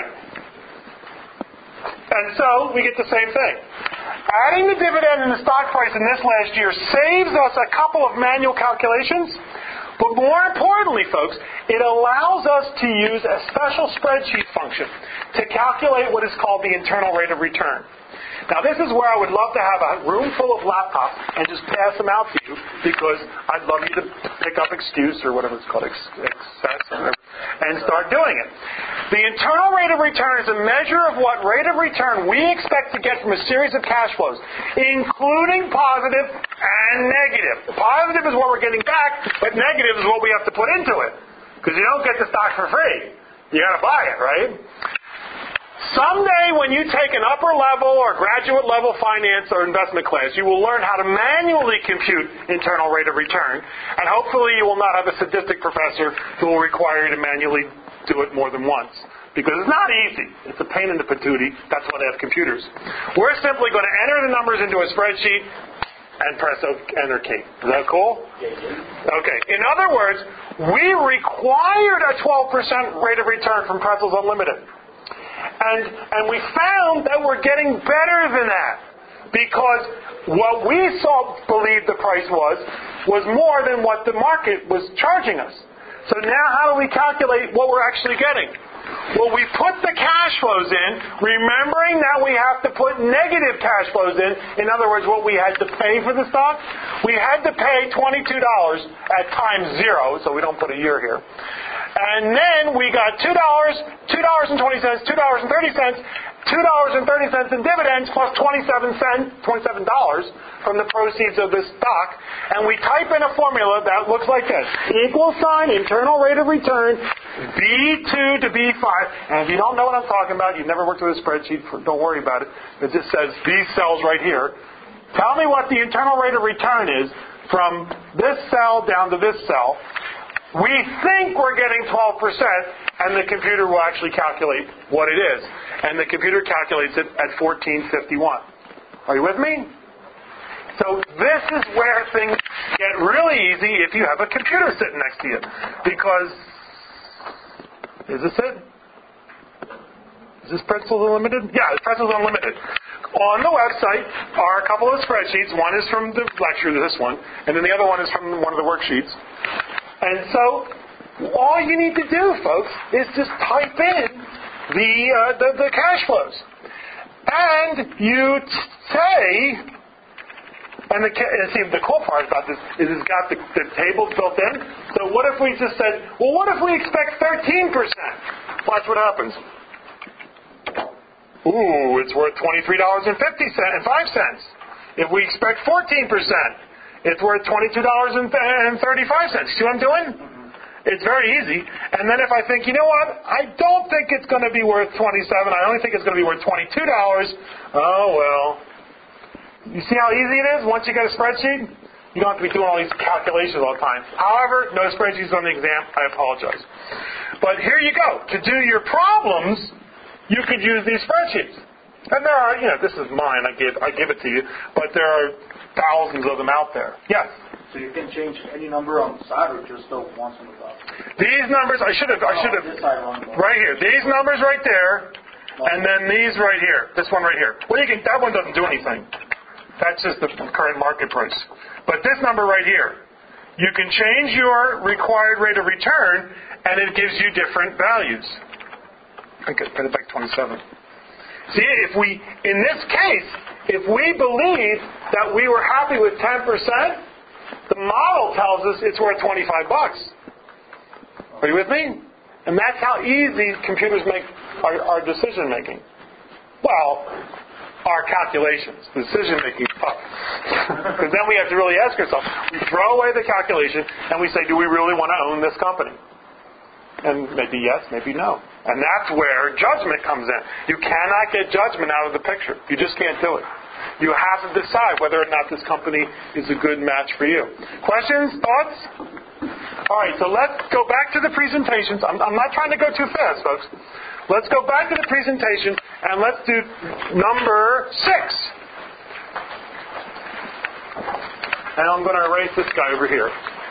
And so we get the same thing. Adding the dividend and the stock price in this last year saves us a couple of manual calculations, but more importantly, folks, it allows us to use a special spreadsheet function to calculate what is called the internal rate of return. Now, this is where I would love to have a room full of laptops and just pass them out to you, because I'd love you to pick up Excuse or whatever it's called, Access, and start doing it. The internal rate of return is a measure of what rate of return we expect to get from a series of cash flows, including positive and negative. Positive is what we're getting back, but negative is what we have to put into it, because you don't get the stock for free. You got to buy it, right? Someday when you take an upper level or graduate level finance or investment class, you will learn how to manually compute internal rate of return, and hopefully you will not have a sadistic professor who will require you to manually do it more than once. Because it's not easy. It's a pain in the patootie. That's why they have computers. We're simply going to enter the numbers into a spreadsheet, and Presto enter key. Is that cool? Okay. In other words, we required a twelve percent rate of return from Pretzels Unlimited. And, and we found that we're getting better than that. Because what we saw, believed the price was, was more than what the market was charging us. So now how do we calculate what we're actually getting? Well, we put the cash flows in, remembering that we have to put negative cash flows in. In other words, what we had to pay for the stock. We had to pay twenty-two dollars at time zero, so we don't put a year here. And then we got two dollars, two dollars and twenty cents, two dollars and thirty cents, two dollars and thirty cents in dividends plus twenty-seven cents, twenty-seven dollars from the proceeds of this stock. And we type in a formula that looks like this. Equal sign, internal rate of return, B two to B five. And if you don't know what I'm talking about, you've never worked with a spreadsheet, don't worry about it. It just says these cells right here. Tell me what the internal rate of return is from this cell down to this cell. We think we're getting twelve percent, and the computer will actually calculate what it is. And the computer calculates it at fourteen fifty-one. Are you with me? So this is where things get really easy if you have a computer sitting next to you. Because, is this it? Is this Pretzels Unlimited? Yeah, it's Pretzels Unlimited. On the website are a couple of spreadsheets. One is from the lecture, this one, and then the other one is from one of the worksheets. And so, all you need to do, folks, is just type in the uh, the, the cash flows, and you t- say. And the, see, the cool part about this is it's got the, the tables built in. So what if we just said, well, what if we expect thirteen percent? Watch what happens. Ooh, it's worth twenty-three dollars and five cents. If we expect fourteen percent, it's worth twenty-two dollars and thirty-five cents. See what I'm doing? It's very easy. And then if I think, you know what, I don't think it's going to be worth twenty-seven dollars. I only think it's going to be worth twenty-two dollars. Oh, well. You see how easy it is once you get a spreadsheet? You don't have to be doing all these calculations all the time. However, no spreadsheets on the exam. I apologize. But here you go. To do your problems, you could use these spreadsheets. And there are, you know, this is mine. I give, I give it to you. But there are thousands of them out there. Yes?
So you can change any number on the side or just the ones on the top?
These numbers, I should have, I should have, right here. These numbers right there, and then these right here. This one right here. Well, you can, that one doesn't do anything. That's just the current market price. But this number right here, you can change your required rate of return, and it gives you different values. I could put it back twenty-seven. See, if we, in this case, if we believe that we were happy with ten percent, the model tells us it's worth twenty-five bucks. Are you with me? And that's how easy computers make our, our decision making. Well, our calculations. Decision making is tough. Because then we have to really ask ourselves. We throw away the calculation and we say, do we really want to own this company? And maybe yes, maybe no. And that's where judgment comes in. You cannot get judgment out of the picture. You just can't do it. You have to decide whether or not this company is a good match for you. Questions? Thoughts? All right, so let's go back to the presentations. I'm, I'm not trying to go too fast, folks. Let's go back to the presentation and let's do number six. And I'm going to erase this guy over here.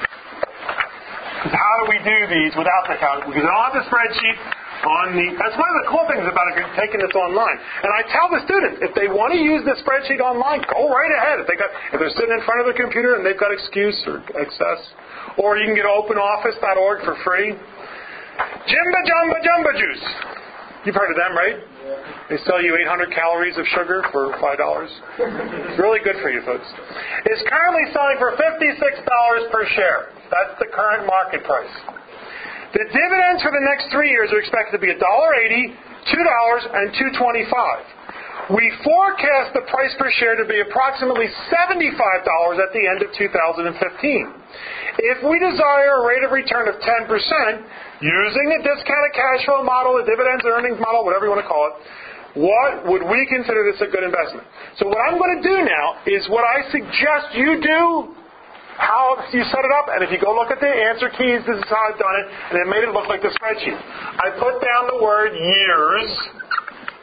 How do we do these without the calculator? Because I don't have the spreadsheet on the... That's one of the cool things about it, taking this online. And I tell the students, if they want to use the spreadsheet online, go right ahead. If, they got, if they're sitting in front of the computer and they've got excuse or excess. Or you can get open office dot org for free. Jimba Jumba Jumba Juice. You've heard of them, right? Yeah. They sell you eight hundred calories of sugar for five dollars. It's really good for you, folks. It's currently selling for fifty-six dollars per share. That's the current market price. The dividends for the next three years are expected to be one dollar eighty, two dollars, and two dollars and twenty-five cents. We forecast the price per share to be approximately seventy-five dollars at the end of two thousand fifteen. If we desire a rate of return of ten percent, using the discounted cash flow model, the dividends and earnings model, whatever you want to call it, what would we consider this a good investment? So what I'm going to do now is what I suggest you do, how you set it up, and if you go look at the answer keys, this is how I've done it, and it made it look like the spreadsheet. I put down the word years,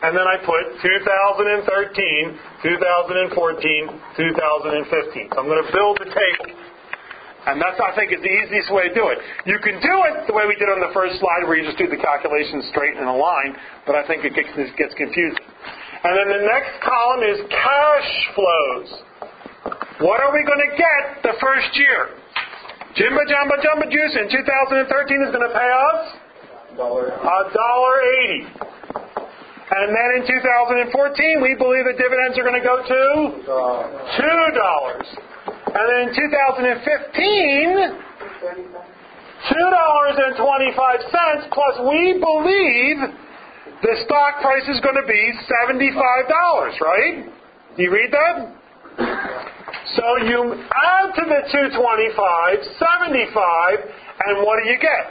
and then I put two thousand thirteen, two thousand fourteen, two thousand fifteen. So I'm going to build the table. And that's, I think, is the easiest way to do it. You can do it the way we did on the first slide, where you just do the calculations straight in a line, but I think it gets, it gets confusing. And then the next column is cash flows. What are we going to get the first year? Jimba Jamba Jumba Juice in two thousand thirteen is going to pay us a dollar eighty. And then in two thousand fourteen, we believe the dividends are going to go to two dollars. And then in two thousand fifteen, two dollars and twenty-five cents, plus we believe the stock price is going to be seventy-five dollars, right? Do you read that? So you add to the two twenty-five, seventy-five, and what do you get?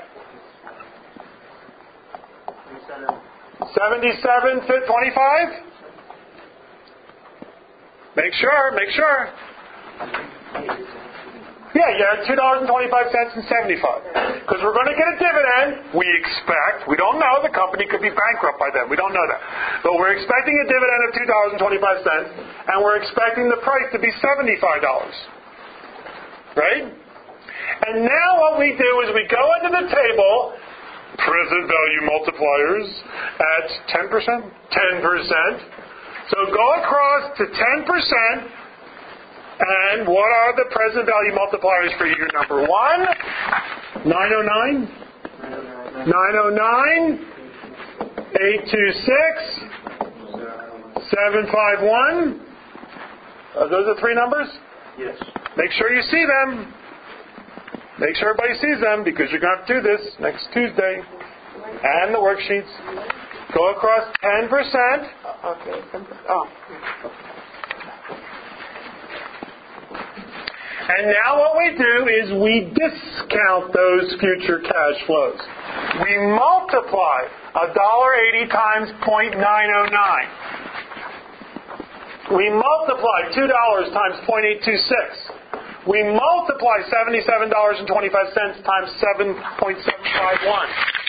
seventy-seven twenty-five? Make sure, make sure. Yeah, you add two dollars and twenty-five cents and seventy-five. Because we're going to get a dividend, we expect. We don't know. The company could be bankrupt by then. We don't know that. But we're expecting a dividend of two dollars and twenty-five cents, and we're expecting the price to be seventy-five dollars. Right? And now what we do is we go into the table, present value multipliers at ten percent, ten percent. So go across to ten percent. And what are the present value multipliers for year number one? nine oh nine? nine oh nine? eight two six? seven five one? Are those the three numbers?
Yes.
Make sure you see them. Make sure everybody sees them, because you're going to have to do this next Tuesday. And the worksheets. Go across ten percent.
Okay. Oh.
And now what we do is we discount those future cash flows. We multiply one dollar eighty times zero point nine oh nine. We multiply two dollars times zero point eight two six. We multiply seventy-seven dollars and twenty-five cents times seven point seven five one.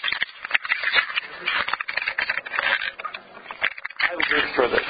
I lived for this.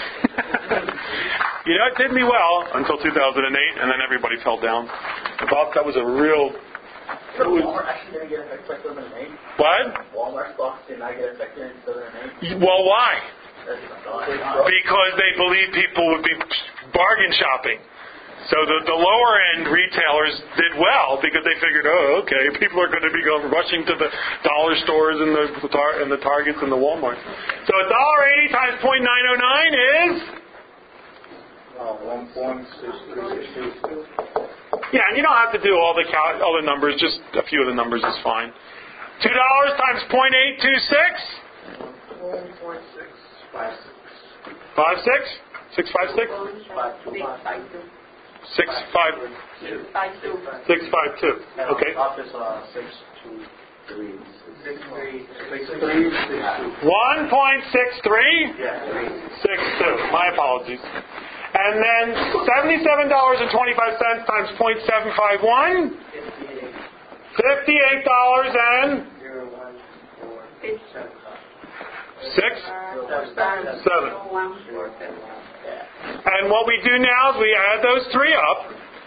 You know, it did me well until two thousand eight, and then everybody fell down. Bob, that was a real...
So Walmart actually didn't get affected by two thousand eight?
What?
Walmart stocks did not get affected in two thousand eight?
Well, why? Because they believe people would be bargain shopping. So the, the lower end retailers did well because they figured, oh, okay, people are going to be going rushing to the dollar stores and the, the tar, and the Targets and the Walmart. So one dollar eighty times zero point nine oh nine is...
one point six three six two.
Yeah, and you don't have to do all the cal- all the numbers. Just a few of the numbers is fine. Two dollars times zero point eight two six.
One point six five six.
Five six. Six five six. Six five. Six five two. Okay.
Office uh, six two three. Six three six three six two.
One point six three.
Yeah.
Six two. My apologies. And then seventy-seven dollars and twenty-five cents times zero point seven five one. Fifty-eight dollars and six seven. And what we do now is we add those three up.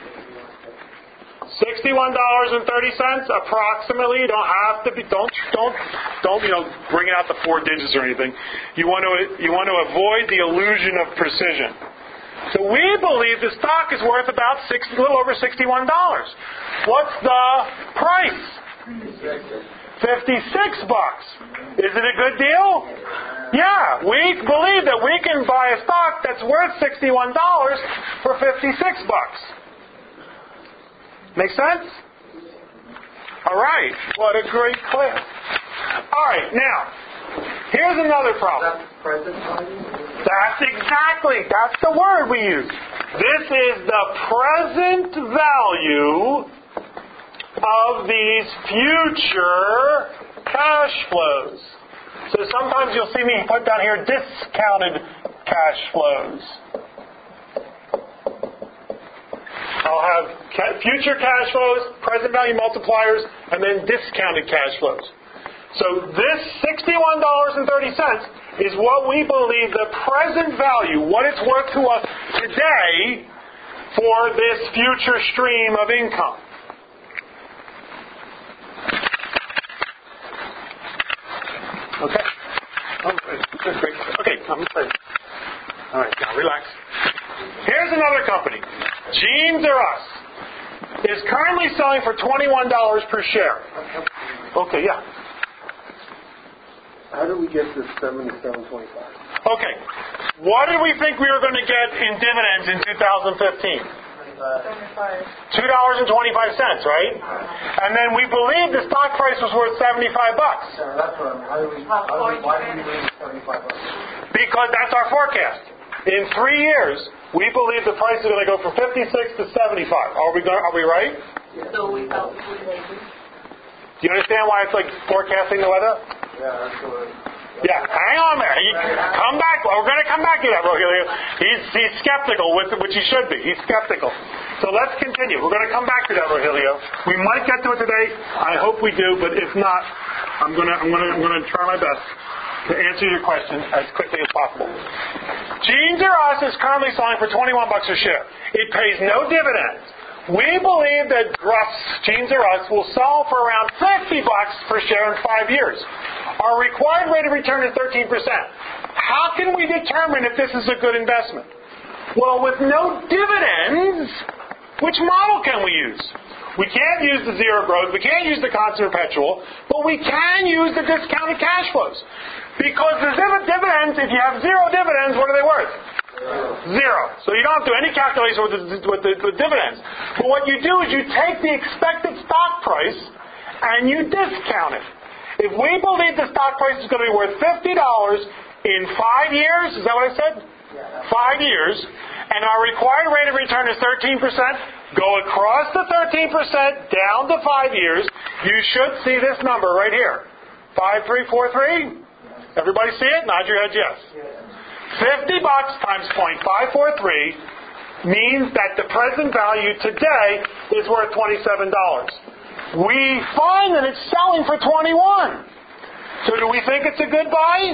Sixty-one dollars and thirty cents approximately. You don't have to be. Don't don't don't you know bring out the four digits or anything. You want to you want to avoid the illusion of precision. So we believe the stock is worth about six, a little over sixty-one dollars. What's the price? Fifty-six bucks. Is it a good deal? Yeah, we believe that we can buy a stock that's worth sixty-one dollars for fifty-six bucks. Make sense? All right. What a great class. All right. Now, here's another problem. That's exactly, that's the word we use. This is the present value of these future cash flows. So sometimes you'll see me put down here discounted cash flows. I'll have ca- future cash flows, present value multipliers, and then discounted cash flows. So this sixty-one dollars and thirty cents is what we believe the present value, what it's worth to us today for this future stream of income. Okay. Okay, I'm sorry. All right, now relax. Here's another company. Jeans R Us is currently selling for twenty-one dollars per share. Okay, yeah.
How do we get to seventy-seven twenty-five?
Okay. What did we think we were going to get in dividends in two thousand fifteen? two dollars and twenty-five cents, right? And then we believe the stock price was worth seventy-five bucks.
Yeah, that's what I'm. How do we? How do we why do we bring seventy-five bucks?
Because that's our forecast. In three years, we believe the price is going to go from fifty-six to seventy-five. Are we going, are we right?
So we thought we would make it.
Do you understand why it's like forecasting the weather?
Yeah, that's what.
Yeah, hang on there. He, come back. We're going to come back to that, Rogelio. He's, he's skeptical, which, which he should be. He's skeptical. So let's continue. We're going to come back to that, Rogelio. We might get to it today. I hope we do, but if not, I'm going to I'm going to I'm going to try my best to answer your question as quickly as possible. Jeans R Us is currently selling for twenty-one bucks a share. It pays no dividends. We believe that Russ, Jeans R Us, will sell for around fifty bucks per share in five years. Our required rate of return is thirteen percent. How can we determine if this is a good investment? Well, with no dividends, which model can we use? We can't use the zero growth, we can't use the constant perpetual, but we can use the discounted cash flows. Because the dividends, if you have zero dividends, what are they worth? Zero. So you don't have to do any calculation with the, with the with dividends. But what you do is you take the expected stock price and you discount it. If we believe the stock price is going to be worth fifty dollars in five years, is that what I said? Five years, and our required rate of return is thirteen percent, go across the thirteen percent down to five years, you should see this number right here. five three four three? Everybody see it? Nod your head yes. fifty bucks times zero point five four three means that the present value today is worth twenty-seven dollars. We find that it's selling for twenty-one. So do we think it's a good buy?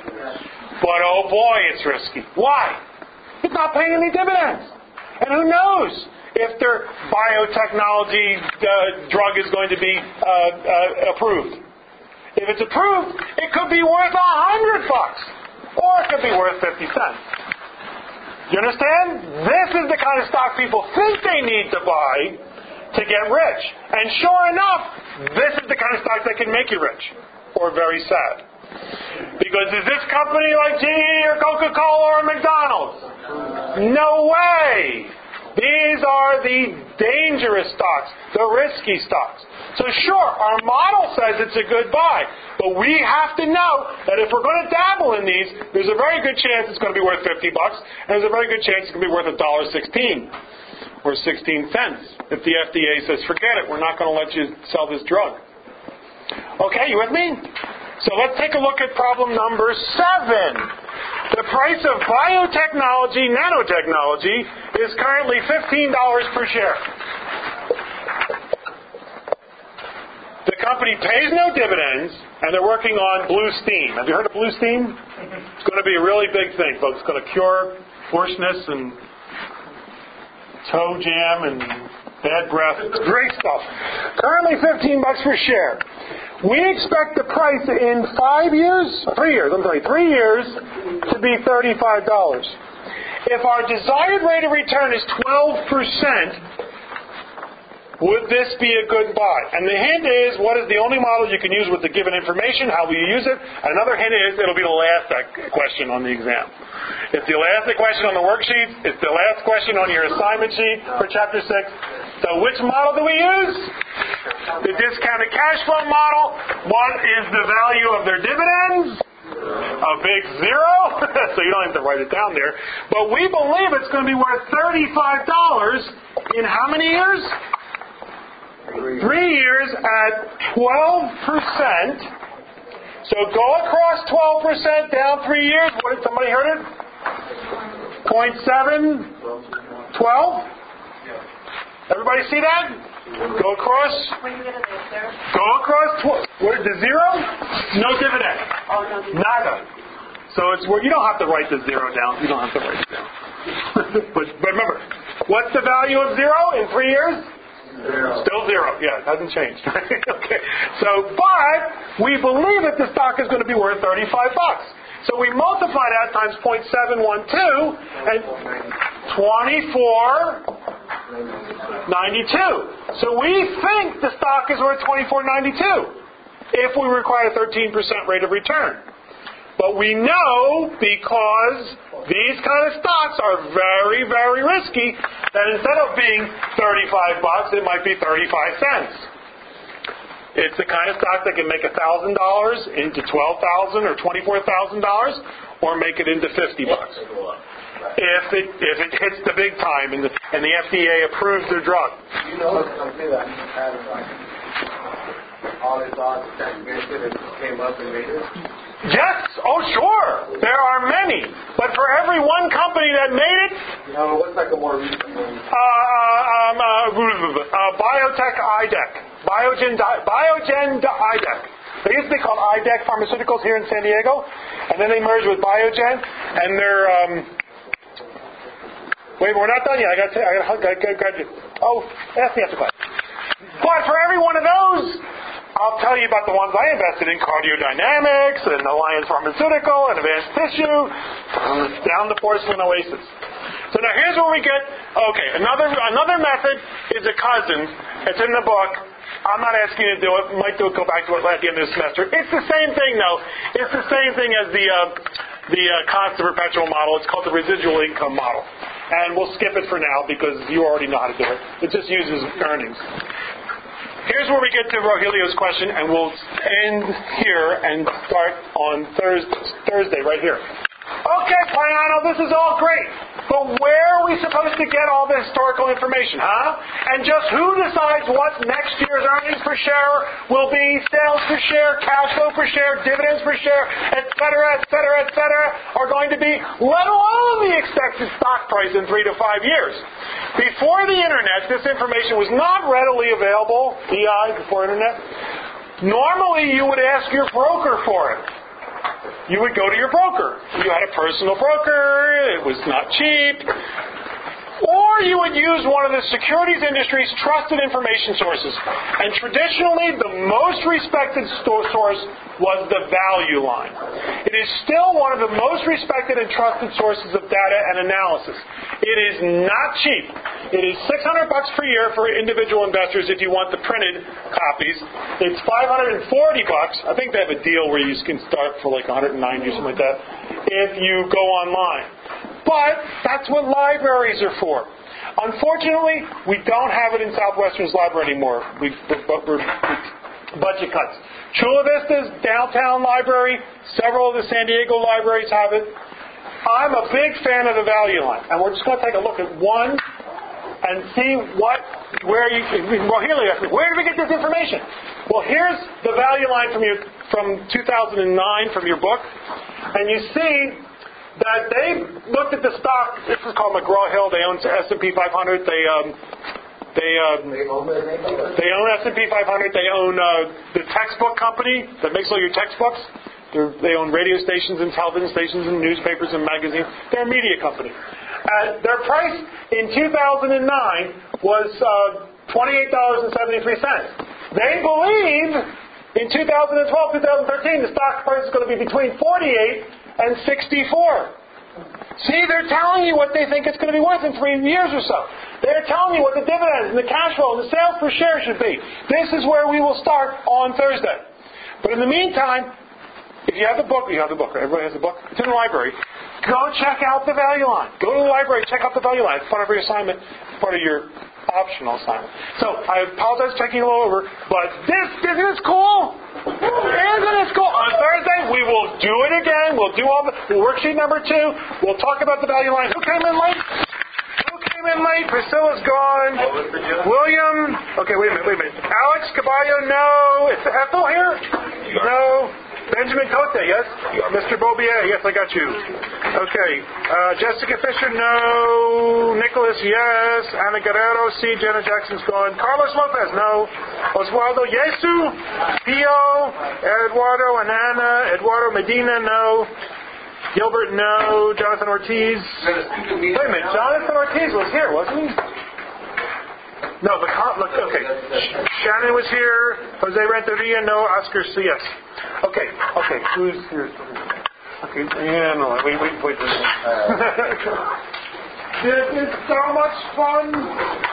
But oh boy, it's risky. Why? It's not paying any dividends. And who knows if their biotechnology uh, drug is going to be uh, uh, approved. If it's approved, it could be worth a hundred bucks. Or it could be worth fifty cents. You understand? This is the kind of stock people think they need to buy to get rich. And sure enough, this is the kind of stock that can make you rich. Or very sad. Because is this company like G E or Coca-Cola or McDonald's? No way! These are the dangerous stocks, the risky stocks. So sure, our model says it's a good buy, but we have to know that if we're going to dabble in these, there's a very good chance it's going to be worth fifty bucks, and there's a very good chance it's going to be worth one dollar sixteen or sixteen cents if the F D A says, forget it, we're not going to let you sell this drug. Okay, you with me? So let's take a look at problem number seven. The price of biotechnology, nanotechnology, is currently fifteen dollars per share. The company pays no dividends, and they're working on Blue Steam. Have you heard of Blue Steam? It's going to be a really big thing, folks. It's going to cure hoarseness and toe jam and bad breath. It's great stuff. Currently fifteen bucks per share. We expect the price in five years, three years, I'm sorry, three years to be thirty-five dollars. If our desired rate of return is twelve percent, would this be a good buy? And the hint is, what is the only model you can use with the given information? How will you use it? Another hint is, it'll be the last question on the exam. It's the last question on the worksheet. It's the last question on your assignment sheet for Chapter six. So which model do we use? The discounted cash flow model. What is the value of their dividends? A big zero. So you don't have to write it down there. But we believe it's going to be worth thirty-five dollars in how many years? Three, Three years at twelve percent. So go across twelve percent down three years. What did somebody heard it? zero point seven? twelve? Everybody see that? Go across.
When you get a there.
Go across. Tw- where the zero? No dividend.
Oh, no. dividend.
Nada. So it's where you don't have to write the zero down. You don't have to write it down. but, but remember, what's the value of zero in three years?
Zero.
Still zero. Yeah, it hasn't changed. Okay. So, but we believe that the stock is going to be worth thirty-five bucks. So we multiply that times zero point seven one two and twenty-four ninety-two. So we think the stock is worth twenty-four ninety-two if we require a thirteen percent rate of return. But we know, because these kind of stocks are very, very risky, that instead of being thirty-five bucks, it might be thirty-five cents. It's the kind of stock that can make one thousand dollars into twelve thousand dollars or twenty-four thousand dollars, or make it into fifty bucks. If it if it hits the big time and the, and the F D A approves their drug.
You know it's something that had like all the thoughts that invented and came up and made it?
Yes, oh sure, there are many. But for every one company that made it,
No, what's like a more recent one?
uh, um, uh, uh, Biotech I D E C, Biogen, Biogen I D E C. They used to be called I D E C Pharmaceuticals here in San Diego, and then they merged with Biogen, and they're. Um, wait, we're not done yet. I got to. I got. I got you. Oh, ask me after class. But for every one of those, I'll tell you about the ones I invested in: Cardiodynamics and Alliance Pharmaceutical and Advanced Tissue, down to Porcelain Oasis. So now here's where we get. Okay, another another method is a cousin. It's in the book. I'm not asking you to do it. Might do it. Go back to it at the end of the semester. It's the same thing, though. It's the same thing as the uh, the uh, constant perpetual model. It's called the residual income model, and we'll skip it for now because you already know how to do it. It just uses earnings. Here's where we get to Rogelio's question, and we'll end here and start on Thursday, Thursday right here. Okay, Payano, this is all great, but where are we supposed to get all the historical information, huh? And just who decides what next year's earnings per share will be, sales per share, cash flow per share, dividends per share, et cetera, et cetera, et cetera, are going to be, let alone the expected stock price in three to five years. Before the Internet, this information was not readily available, E I, before Internet. Normally, you would ask your broker for it. You would go to your broker. You had a personal broker. It was not cheap. Or you would use one of the securities industry's trusted information sources. And traditionally, the most respected source was the value line. It is still one of the most respected and trusted sources of data and analysis. It is not cheap. It is six hundred bucks per year for individual investors if you want the printed copies. It's five hundred forty bucks. I think they have a deal where you can start for like one hundred ninety or something like that if you go online. But that's what libraries are for. Unfortunately, we don't have it in Southwestern's library anymore. We've, we're, we're, budget cuts. Chula Vista's downtown library, several of the San Diego libraries have it. I'm a big fan of the value line, and we're just going to take a look at one and see what, where you, well, here, where did we get this information? Well, here's the value line from your, from two thousand nine from your book, and you see that they looked at the stock. This is called McGraw-Hill. They own S and P five hundred. They um, they um, they own S and P five hundred. They own uh, the textbook company that makes all your textbooks. They're, they own radio stations and television stations and newspapers and magazines. They're a media company. Uh, their price in two thousand nine was uh, twenty-eight dollars and seventy-three cents. They believe in two thousand twelve, two thousand thirteen, the stock price is going to be between forty-eight and sixty-four. See, they're telling you what they think it's going to be worth in three years or so. They're telling you what the dividends and the cash flow and the sales per share should be. This is where we will start on Thursday. But in the meantime, if you have the book, you have the book, right? Everybody has the book. It's in the library. Go check out the value line. Go to the library, check out the value line. It's part of your assignment, part of your optional assignment. So I apologize for taking a little over, but this isn't this cool? Isn't this cool? On Thursday we will do it again. We'll do all the worksheet number two. We'll talk about the value line. Who came in late? Who came in late? Priscilla's gone. William. Okay, wait a minute. Wait a minute. Alex Caballo. No. Is Ethel here? No. Benjamin Cote, yes? Mister Bobier, yes, I got you. Okay. Uh, Jessica Fisher, no. Nicholas, yes. Ana Guerrero, C. Jenna Jackson's gone. Carlos Lopez, no. Oswaldo Yesu, Pio, Eduardo and Ana, Eduardo Medina, no. Gilbert, no. Jonathan Ortiz. Wait a minute, Jonathan Ortiz was here, wasn't he? No, the con- look, okay. Shannon was here. Jose Renteria, no. Oscar, C. Yes. Okay, okay. Who's here? Okay, yeah, no. Wait, wait, wait. wait. This is so much fun.